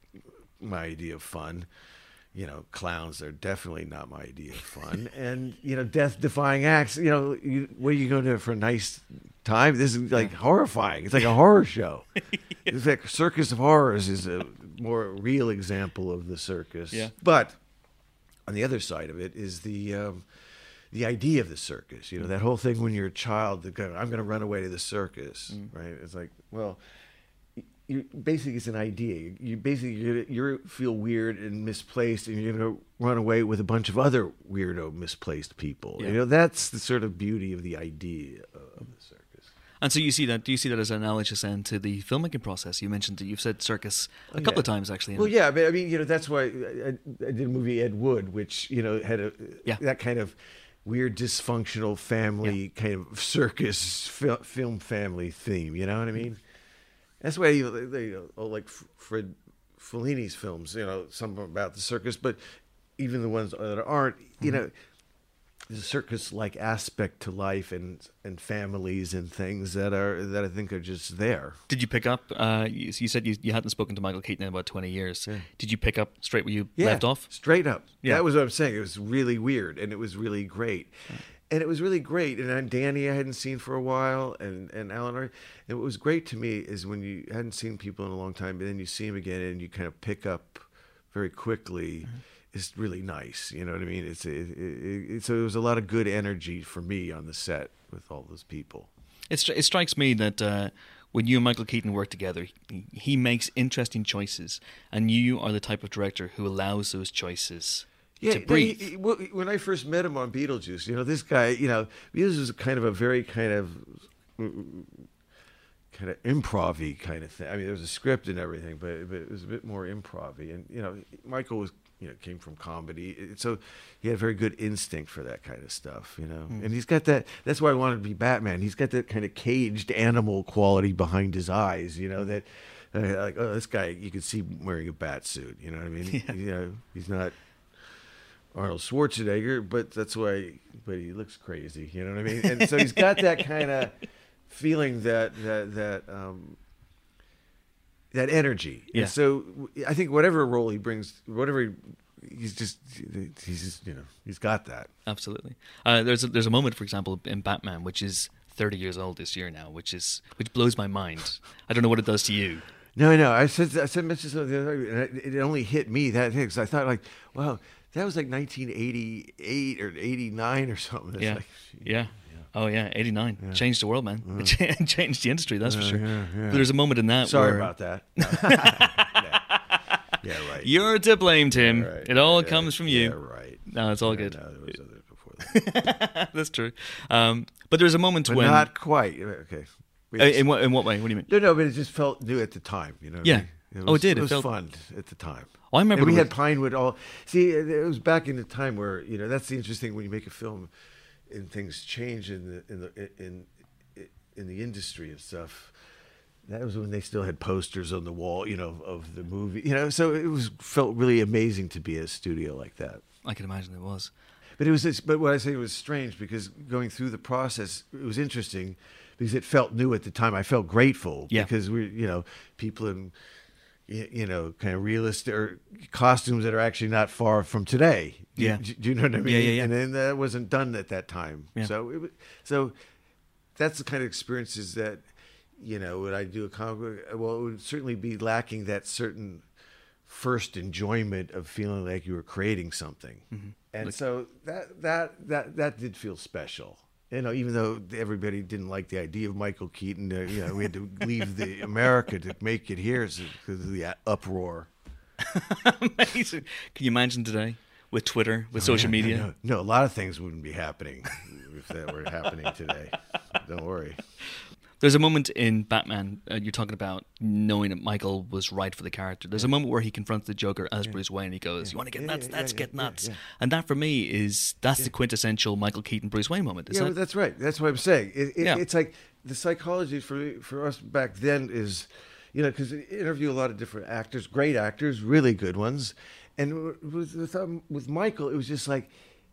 my idea of fun. You know, clowns are definitely not my idea of fun. And, you know, death-defying acts, you know, you, what are you going to do for a nice time? This is like horrifying. It's like a horror show. yeah. It's like Circus of Horrors is a more real example of the circus. Yeah. But on the other side of it is the um, the idea of the circus. You know, that whole thing when you're a child, the guy, I'm going to run away to the circus, mm. right? It's like, well, you basically it's an idea. You basically you you feel weird and misplaced, and you're going to run away with a bunch of other weirdo, misplaced people. Yeah. You know, that's the sort of beauty of the idea of the circus. And so you see that? Do you see that as analogous then to the filmmaking process? You mentioned that you've said circus a couple yeah. of times actually. Well, yeah, but I mean, you know, that's why I, I did a movie Ed Wood, which you know had a yeah. that kind of weird dysfunctional family yeah. kind of circus fil- film family theme. You know what I mean? That's why you they, they oh, like Fred Fellini's films. You know, some about the circus, but even the ones that aren't, you mm-hmm. know. There's a circus-like aspect to life and and families and things that are that I think are just there. Did you pick up? Uh, you, you said you, you hadn't spoken to Michael Keaton in about twenty years. Yeah. Did you pick up straight where you yeah, left off? Straight up. Yeah. That was what I'm saying. It was really weird, and it was really great. Yeah. And it was really great. And then Danny I hadn't seen for a while, and, and Alan. And what was great to me is when you hadn't seen people in a long time, but then you see them again, and you kind of pick up very quickly. Mm-hmm. It's really nice, you know what I mean? It's it, it, it, so there was a lot of good energy for me on the set with all those people. It, it strikes me that uh, when you and Michael Keaton work together, he, he makes interesting choices, and you are the type of director who allows those choices yeah, to breathe. He, he, when I first met him on Beetlejuice, you know, this guy, you know, Beetlejuice was kind of a very kind of kind of improv-y kind of thing. I mean, there was a script and everything, but, but it was a bit more improv-y. And, you know, Michael was, you know, came from comedy. So he had a very good instinct for that kind of stuff, you know. Mm. And he's got that, that's why I wanted to be Batman. He's got that kind of caged animal quality behind his eyes, you know, that, uh, like, oh, this guy, you could see him wearing a bat suit, you know what I mean? Yeah. You know, he's not Arnold Schwarzenegger, but that's why, but he looks crazy, you know what I mean? And so he's got that kind of feeling that that that um, that energy. Yeah. And so I think whatever role he brings, whatever he, he's just he's just, you know, he's got that. Absolutely. Uh, there's a, there's a moment, for example, in Batman, which is thirty years old this year now, which is which blows my mind. I don't know what it does to you. No, no. I said I said mentioned something the other day, and it, it only hit me that day because I thought like, wow, that was like nineteen eighty-eight or eighty-nine or something. It's Yeah. like, Yeah. Oh yeah, eighty-nine. Yeah. Changed the world, man. It changed the industry, that's for Yeah, sure. yeah, yeah. But there's a moment in that Sorry where about that. yeah. Yeah, right. you're to blame, Tim. Yeah, right. It all Yeah, comes from you. Yeah, right. No, it's all Yeah, good. no, there was others before that. That's true. Um, but there's a moment But when not quite. Okay. Uh, in what in what way? What do you mean? No, no, but it just felt new at the time. You know. what I Yeah. mean? It Oh, it was, did. It It was felt- fun at the time. Oh, I remember And we it had was- Pinewood all. See, it it was back in the time where, you know, that's the interesting when you make a film, and things change in the in the in in the industry and stuff. That was when they still had posters on the wall, you know, of the movie. You know, so it was felt really amazing to be at a studio like that. I can imagine it was. But it was this, but what I say was strange because going through the process, it was interesting because it felt new at the time. I felt grateful Yeah. because we, you know, people in, y- you know, kind of realistic or costumes that are actually not far from today. Do you- Yeah. do you know what I mean? Yeah, yeah, yeah. And then that wasn't done at that time. Yeah. So, it, wa- so that's the kind of experiences that, you know, would I do a comic book? Well, it would certainly be lacking that certain first enjoyment of feeling like you were creating something. Mm-hmm. And so that that that that did feel special. You know, even though everybody didn't like the idea of Michael Keaton, uh, you know, we had to leave the America to make it here because of the uproar. Amazing. Can you imagine today with Twitter, with social Yeah, media? No, no, a lot of things wouldn't be happening if that were happening today. Don't worry. There's a moment in Batman, uh, you're talking about knowing that Michael was right for the character. There's a moment where he confronts the Joker as Bruce Wayne. He goes, you want to get Yeah, nuts? yeah, Let's yeah, get yeah, nuts. yeah. And that for me is, that's the quintessential Michael Keaton Bruce Wayne moment. Is Yeah, that? well, that's right. That's what I'm saying. It, it, Yeah. It's like the psychology for for us back then is, you know, because I interview a lot of different actors, great actors, really good ones, and with with, um, with Michael, it was just like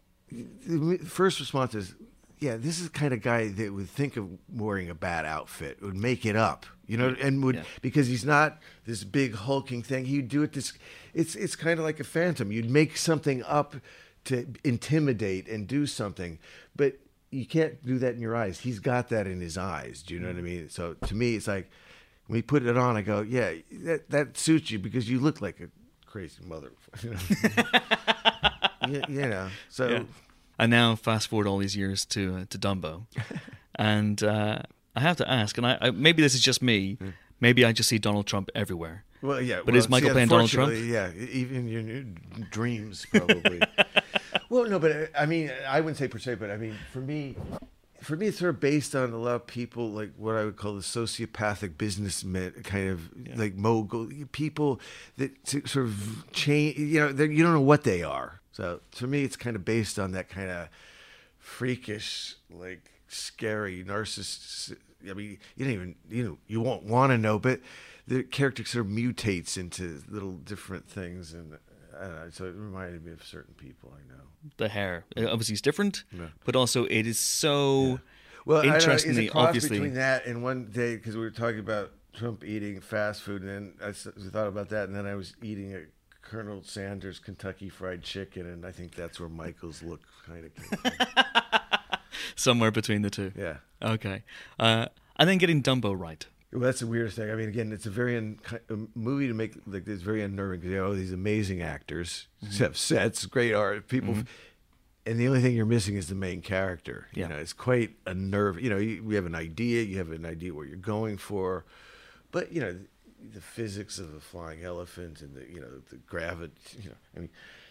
the first response is, yeah, this is the kind of guy that would think of wearing a bad outfit, would make it up, you know, and would Yeah. because he's not this big hulking thing. He'd do it this. It's it's kind of like a phantom. You'd make something up to intimidate and do something, but you can't do that in your eyes. He's got that in his eyes. Do you know what I mean? So to me, it's like when he put it on, I go, yeah, that that suits you because you look like a crazy mother. You know, you, you know. So. Yeah. And now fast forward all these years to uh, to Dumbo. And uh, I have to ask, and I, I maybe this is just me, maybe I just see Donald Trump everywhere. Well, yeah. But well, is Michael see, playing Donald Trump? unfortunately, Yeah, even your new dreams, probably. Well, no, but uh, I mean, I wouldn't say per se, but I mean, for me, for me, it's sort of based on a lot of people, like what I would call the sociopathic businessmen, kind of like mogul people that to sort of change. You know, that you don't know what they are. So to me, it's kind of based on that kind of freakish, like scary narcissist. I mean, you don't even you know you won't want to know, but the character sort of mutates into little different things, and I don't know, so it reminded me of certain people I know. The hair. Uh, Obviously, it's different, Yeah. but also it is so Well, I don't know, interestingly, it's a cross obviously. between that and one day because we were talking about Trump eating fast food, and then I s- thought about that, and then I was eating a Colonel Sanders Kentucky Fried Chicken, and I think that's where Michael's look kind of came from. Somewhere between the two. Yeah. Okay. Uh, and then getting Dumbo right. Well, that's the weirdest thing. I mean, again, it's a very un- a movie to make like it's very unnerving because you have all these amazing actors, Mm-hmm. have sets, great art, people, and the only thing you're missing is the main character. Yeah. You know, it's quite a nerve. You know, you, we have an idea, you have an idea what you're going for, but you know, the, the physics of the flying elephant and the you know the gravity. You know, I mean.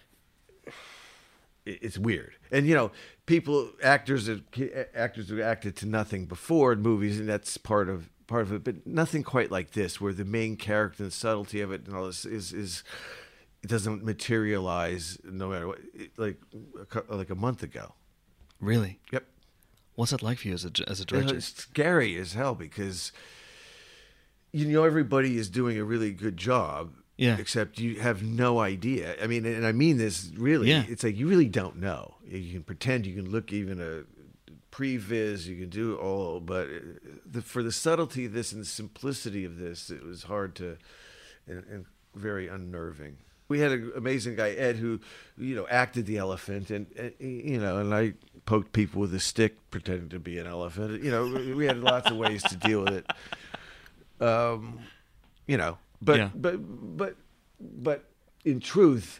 It's weird, and you know, people, actors, actors who acted to nothing before in movies, and that's part of part of it. But nothing quite like this, where the main character and subtlety of it and all this is is it doesn't materialize no matter what. It, like a, cou- like a month ago. Really? Yep, What's that like for you as a, as a You know, director? it's scary as hell because you know everybody is doing a really good job. Yeah. Except you have no idea. I mean, and I mean this really. Yeah. It's like you really don't know. You can pretend. You can look even a previs, you can do all, but the, for the subtlety of this and the simplicity of this, it was hard to, and, and very unnerving. We had an amazing guy, Ed, who, you know, acted the elephant, and, and you know, and I poked people with a stick pretending to be an elephant. You know, we had lots of ways to deal with it. Um, you know, but Yeah. but but but in truth,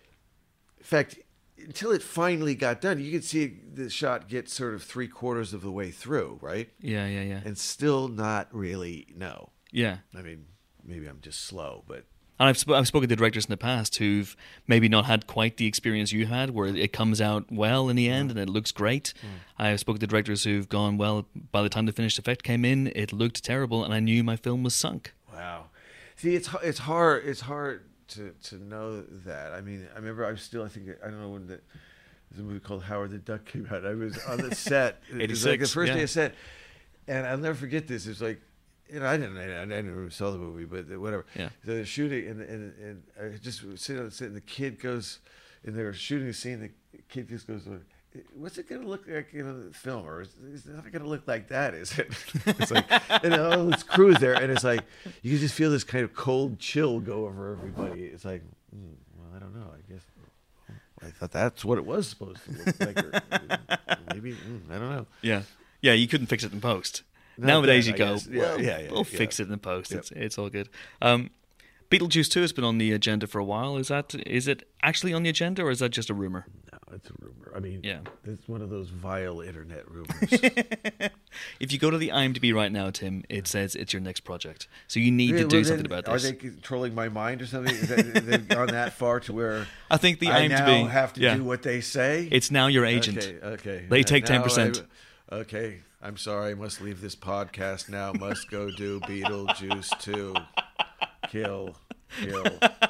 in fact, until it finally got done, you could see the shot get sort of three quarters of the way through, right? Yeah, yeah, yeah. And still not really know. Yeah. I mean, maybe I'm just slow, but And I've, sp- I've spoken to directors in the past who've maybe not had quite the experience you had, where it comes out well in the end and it looks great. Mm. I've spoken to directors who've gone, well, by the time the finished effect came in, it looked terrible, and I knew my film was sunk. Wow. See, it's it's hard. It's hard to, to know that. I mean, I remember I was still. I think I don't know when the there's a movie called Howard the Duck came out. I was on the set. It was like the first yeah. day of set, and I'll never forget this. It was like, you know, I didn't, I, I never saw the movie, but whatever. Yeah. So they're shooting, and and, and I just sitting on the set, and the kid goes, and they were shooting a scene. The kid just goes, "What's it going to look like in the film? Or is it's not going to look like that, is it?" It's like, and all this crew is there, and it's like you can just feel this kind of cold chill go over everybody. It's like, mm, well, I don't know. I guess I thought that's what it was supposed to look like. Or, maybe mm, I don't know. Yeah. Yeah, you couldn't fix it in post. Not Nowadays that, you I go, guess. Yeah, well, yeah, yeah, we'll yeah. fix it in post. Yep. It's it's all good. Um, Beetlejuice two has been on the agenda for a while. Is that is it actually on the agenda, or is that just a rumor? No, it's a rumor. I mean, Yeah. it's one of those vile internet rumors. If you go to the IMDb right now, Tim, it says it's your next project. So you need Yeah, to do well, something then, about this. Are they controlling my mind or something? Is that, they've gone that far to where I think the I IMDb now have to yeah. do what they say? It's now your agent. Okay, okay. They And take now ten percent. I- Okay, I'm sorry. I must leave this podcast now. Must go do Beetlejuice two. Kill, kill.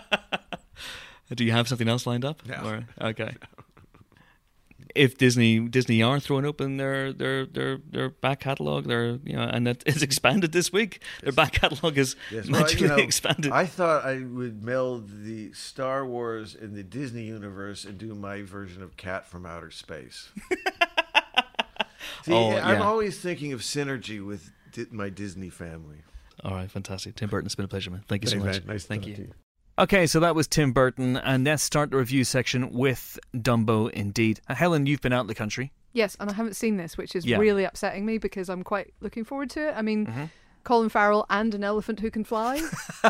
Do you have something else lined up? No. Or, okay. If Disney Disney are throwing open their their their, their back catalog, their you know, and that is expanded this week. Their back catalog is Yes, well, magically you know, expanded. I thought I would meld the Star Wars and the Disney universe and do my version of Cat from Outer Space. See, Oh, I'm yeah. always thinking of synergy with di- my Disney family. All right, fantastic. Tim Burton, it's been a pleasure, man. Thank you so Thanks, much. man. Nice to Thank talk you. to you. Okay, so that was Tim Burton, and let's start the review section with Dumbo indeed. Uh, Helen, you've been out in the country. Yes, and I haven't seen this, which is Yeah. really upsetting me because I'm quite looking forward to it. I mean, Colin Farrell and an elephant who can fly.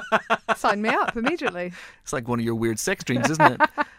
Sign me up immediately. It's like one of your weird sex dreams, isn't it?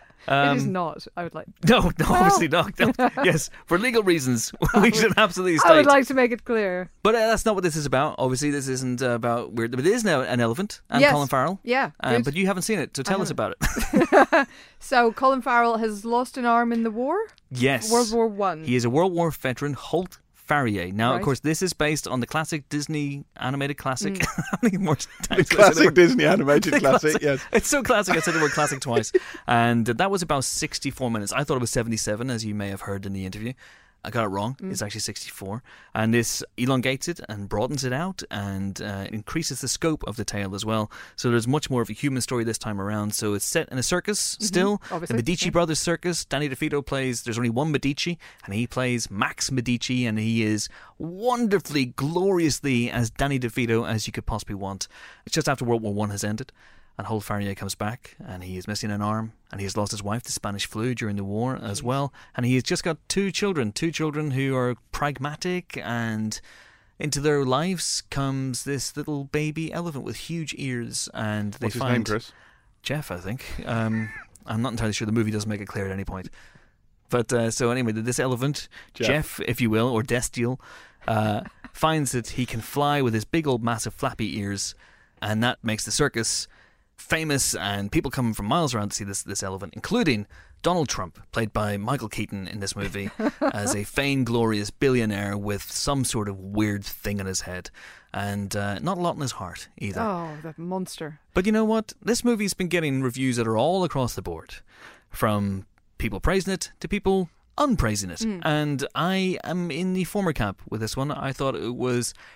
it is not. I would like. No, no, obviously not. No. Yes, for legal reasons, we should absolutely state. I would like to make it clear. But uh, that's not what this is about. Obviously, this isn't uh, about weird. But it is now an elephant and Yes. Colin Farrell. Yeah, Um, good. but you haven't seen it, so tell us about haven't. it. So Colin Farrell has lost an arm in the war. Yes, World War One. He is a World War veteran, Holt Farrier. Now, of Right. course, this is based on the classic Disney animated classic. Mm. How many more times The did I say the classic word- Disney animated The classic, yes. It's so classic. I said the word classic twice. And that was about sixty-four minutes. I thought it was seventy-seven, as you may have heard in the interview. I got it wrong. Mm. It's actually sixty-four. And this elongates it and broadens it out and uh, increases the scope of the tale as well. So there's much more of a human story this time around. So it's set in a circus still. obviously, The Medici yeah. Brothers Circus. Danny DeVito plays, there's only one Medici, and he plays Max Medici, and he is wonderfully, gloriously as Danny DeVito as you could possibly want. It's just after World War One has ended. And Holt Farrier comes back, and he is missing an arm, and he has lost his wife to Spanish flu during the war as well. And he has just got two children, two children who are pragmatic, and into their lives comes this little baby elephant with huge ears, and they What's his find name, Chris? Jeff, I think. Um, I'm not entirely sure. The movie doesn't make it clear at any point. But uh, so anyway, this elephant, Jeff. Jeff, if you will, or Destiel, uh, finds that he can fly with his big old massive flappy ears, and that makes the circus famous, and people come from miles around to see this this elephant, including Donald Trump, played by Michael Keaton in this movie, as a vain-glorious billionaire with some sort of weird thing on his head, and uh, not a lot in his heart either. Oh, that monster. But you know what? This movie's been getting reviews that are all across the board, from people praising it to people unpraising it. And I am in the former camp with this one. I thought it was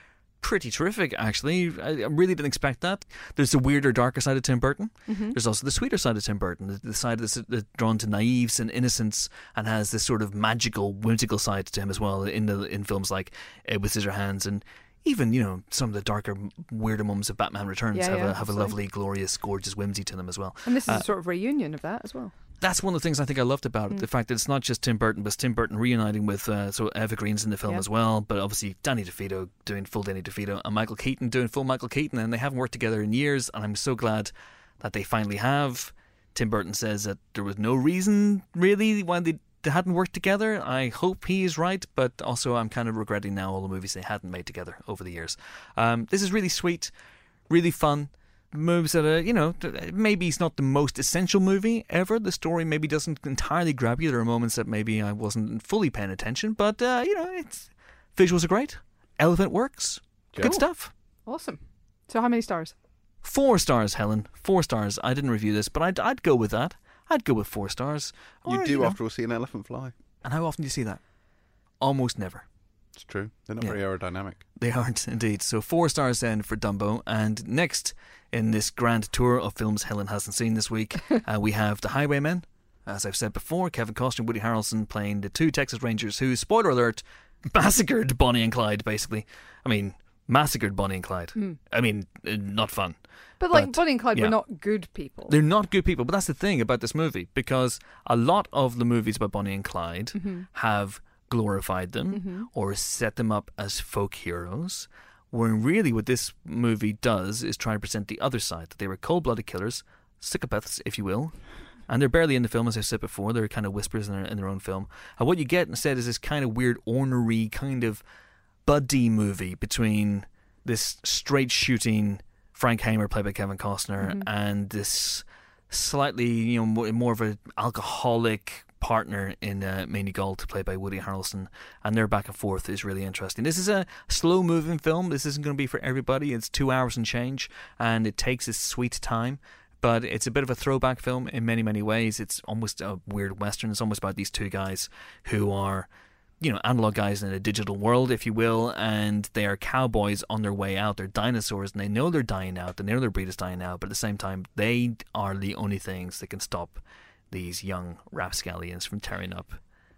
pretty terrific, actually. I, I really didn't expect that. There's the weirder, darker side of Tim Burton. Mm-hmm. There's also the sweeter side of Tim Burton, the, the side that's uh, drawn to naives and innocence and has this sort of magical, whimsical side to him as well in the in films like uh, With Scissorhands, and even, you know, some of the darker, weirder moments of Batman Returns Yeah, have, yeah, a, have a absolutely. lovely, glorious, gorgeous whimsy to them as well. And this is Uh, a sort of reunion of that as well. That's one of the things I think I loved about it. Mm. The fact that it's not just Tim Burton, but it's Tim Burton reuniting with uh, so evergreens in the film Yeah. as well. But obviously Danny DeVito doing full Danny DeVito and Michael Keaton doing full Michael Keaton, and they haven't worked together in years. And I'm so glad that they finally have. Tim Burton says that there was no reason really why they, they hadn't worked together. I hope he is right, but also I'm kind of regretting now all the movies they hadn't made together over the years. Um, this is really sweet, really fun. Moves that are, you know, maybe it's not the most essential movie ever. The story maybe doesn't entirely grab you. There are moments that maybe I wasn't fully paying attention, but, uh, you know, it's visuals are great. Elephant works. Cool. Good stuff. Awesome. So how many stars? Four stars, Helen. Four stars. I didn't review this, but I'd, I'd go with that. I'd go with four stars. You Or, do, know. after all, see an elephant fly. And how often do you see that? Almost never. It's true. They're not Yeah. very aerodynamic. They aren't, indeed. So four stars then for Dumbo. And next in this grand tour of films Helen hasn't seen this week, uh, we have The Highwaymen. As I've said before, Kevin Costner and Woody Harrelson playing the two Texas Rangers who, spoiler alert, massacred Bonnie and Clyde, basically. I mean, massacred Bonnie and Clyde. Mm. I mean, uh, not fun. But like But, Bonnie and Clyde yeah. were not good people. They're not good people, but that's the thing about this movie, because a lot of the movies about Bonnie and Clyde Mm-hmm. have glorified them or set them up as folk heroes, when really what this movie does is try to present the other side, that they were cold-blooded killers, psychopaths, if you will, and they're barely in the film, as I said before. They're kind of whispers in their, in their own film. And what you get instead is this kind of weird, ornery, kind of buddy movie between this straight-shooting Frank Hamer, played by Kevin Costner, Mm-hmm. and this slightly, you know, more, more of an alcoholic partner in uh, Maney Gault, played by Woody Harrelson, and their back and forth is really interesting. This is a slow-moving film. This isn't going to be for everybody. It's two hours and change, and it takes its sweet time, but it's a bit of a throwback film in many, many ways. It's almost a weird Western. It's almost about these two guys who are, you know, analog guys in a digital world, if you will, and they are cowboys on their way out. They're dinosaurs, and they know they're dying out. They know their breed is dying out, but at the same time, they are the only things that can stop these young rapscallions from tearing up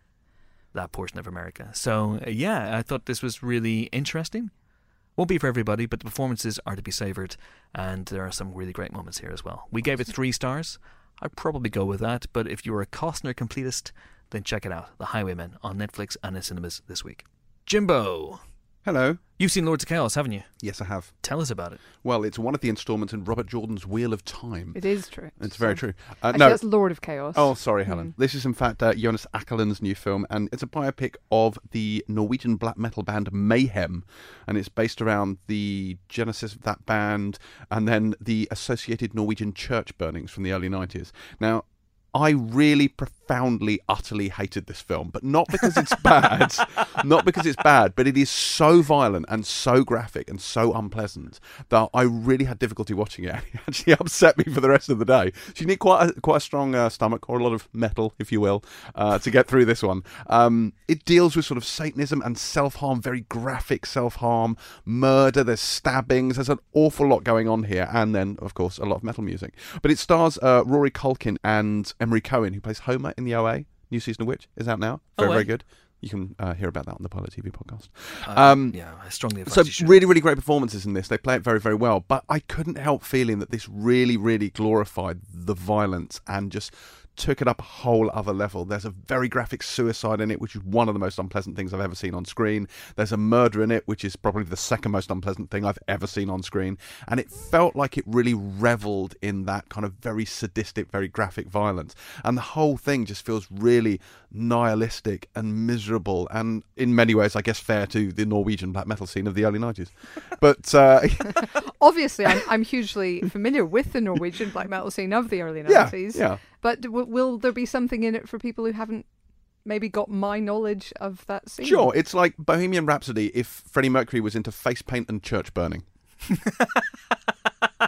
that portion of America. So, uh, yeah, I thought this was really interesting. Won't be for everybody, but the performances are to be savoured, and there are some really great moments here as well. We gave it three stars. I'd probably go with that, but if you're a Costner completist, then check it out. The Highwaymen on Netflix and in cinemas this week. Jimbo, Hello. you've seen Lords of Chaos, haven't you? Yes, I have. Tell us about it. Well, it's one of the instalments in Robert Jordan's Wheel of Time. It is true. It's very So- true. Uh, Actually, no, that's Lord of Chaos. Oh, sorry, Helen. This is, in fact, uh, Jonas Ackerland's new film, and it's a biopic of the Norwegian black metal band Mayhem, and it's based around the genesis of that band and then the associated Norwegian church burnings from the early nineties. Now, I really profoundly, utterly hated this film, but not because it's bad, not because it's bad, but it is so violent and so graphic and so unpleasant that I really had difficulty watching it. It actually upset me for the rest of the day. So you need quite a, quite a strong uh, stomach, or a lot of metal, if you will, uh, to get through this one. Um, it deals with sort of Satanism and self-harm, very graphic self-harm, murder, there's stabbings, there's an awful lot going on here, and then, of course, a lot of metal music. But it stars uh, Rory Culkin and Emery Cohen, who plays Homer in the O A. New season of which is out now. Very, O A? very good. You can uh, hear about that on the Pilot T V podcast. Uh, Um, yeah, I strongly advise So you should. really, really great performances in this. They play it very, very well. But I couldn't help feeling that this really, really glorified the violence and just took it up a whole other level. There's a very graphic suicide in it, which is one of the most unpleasant things I've ever seen on screen. There's a murder in it, which is probably the second most unpleasant thing I've ever seen on screen. And it felt like it really reveled in that kind of very sadistic, very graphic violence. And the whole thing just feels really nihilistic and miserable, and in many ways, I guess, fair to the Norwegian black metal scene of the early nineties. But uh, Obviously, I'm, I'm hugely familiar with the Norwegian black metal scene of the early yeah, nineties. yeah. But w- will there be something in it for people who haven't maybe got my knowledge of that scene? Sure, it's like Bohemian Rhapsody if Freddie Mercury was into face paint and church burning. Cool.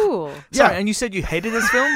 cool. Sorry, and you said you hated this film?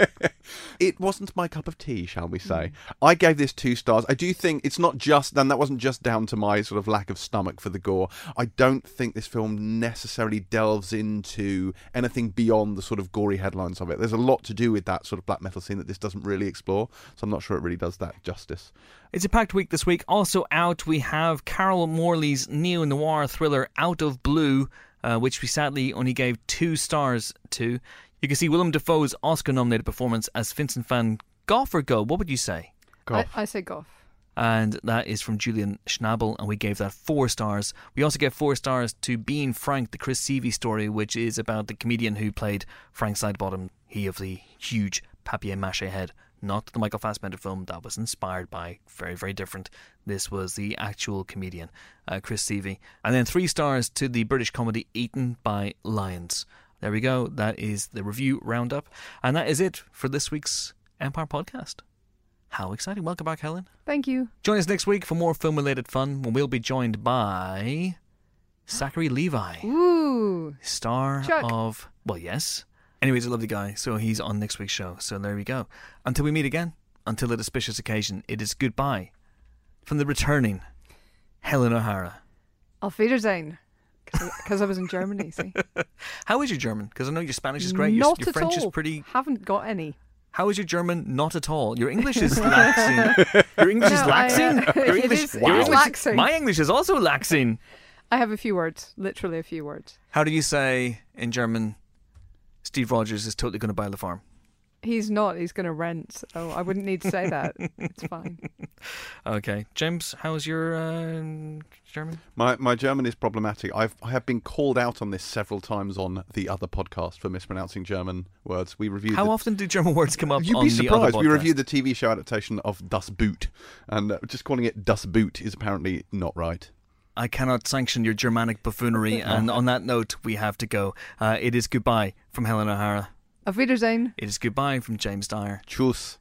It wasn't my cup of tea, shall we say. I gave this two stars. I do think it's not just, and that wasn't just down to my sort of lack of stomach for the gore. I don't think this film necessarily delves into anything beyond the sort of gory headlines of it. There's a lot to do with that sort of black metal scene that this doesn't really explore, so I'm not sure it really does that justice. It's a packed week this week. Also out, we have Carol Morley's neo-noir thriller Out of Blue, uh, which we sadly only gave two stars to. You can see Willem Dafoe's Oscar-nominated performance as Vincent van Gogh or Go. What would you say? I, I say Goff. And that is from Julian Schnabel, and we gave that four stars. We also gave four stars to Being Frank, the Chris Seavey story, which is about the comedian who played Frank Sidebottom, he of the huge papier-mâché head. Not the Michael Fassbender film that was inspired by. Very, very different. This was the actual comedian, uh, Chris Seavey. And then three stars to the British comedy Eaten by Lions. There we go. That is the review roundup. And that is it for this week's Empire Podcast. How exciting. Welcome back, Helen. Thank you. Join us next week for more film-related fun when we'll be joined by Zachary Levi. Ooh. Star Chuck. of... Well, yes. Anyways, a lovely guy. So he's on next week's show. So there we go. Until we meet again, until a auspicious occasion, it is goodbye from the returning Helen O'Hara. Auf Wiedersehen. Because I was in Germany, see. How is your German? Because I know your Spanish is great. Your, Not your at French all. is pretty... Haven't got any. How is your German? Not at all. Your English is laxing. Your English is No, I, laxing? uh, Your it English, is- it your is English- laxing. My English is also laxing. I have a few words. Literally a few words. How do you say in German, Steve Rogers is totally going to buy the farm? He's not. He's going to rent. So I wouldn't need to say that. It's fine. Okay. James, how's your uh, German? My my German is problematic. I've I have been called out on this several times on the other podcast for mispronouncing German words. We reviewed. How the, often do German words come up You'd on be the other surprised. We podcast? reviewed the T V show adaptation of Das Boot, and uh, just calling it Das Boot is apparently not right. I cannot sanction your Germanic buffoonery, and on that note, we have to go. Uh, it is goodbye from Helen O'Hara. Auf Wiedersehen. It is goodbye from James Dyer. Tschüss.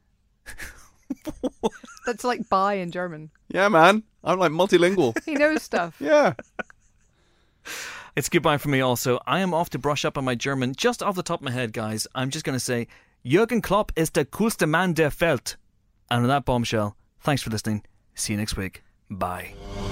That's like bye in German. Yeah, man. I'm like multilingual. He knows stuff. Yeah. It's goodbye from me also. I am off to brush up on my German. Just off the top of my head, guys, I'm just going to say, Jürgen Klopp ist der coolste Mann der Welt. And on that bombshell, thanks for listening. See you next week. Bye.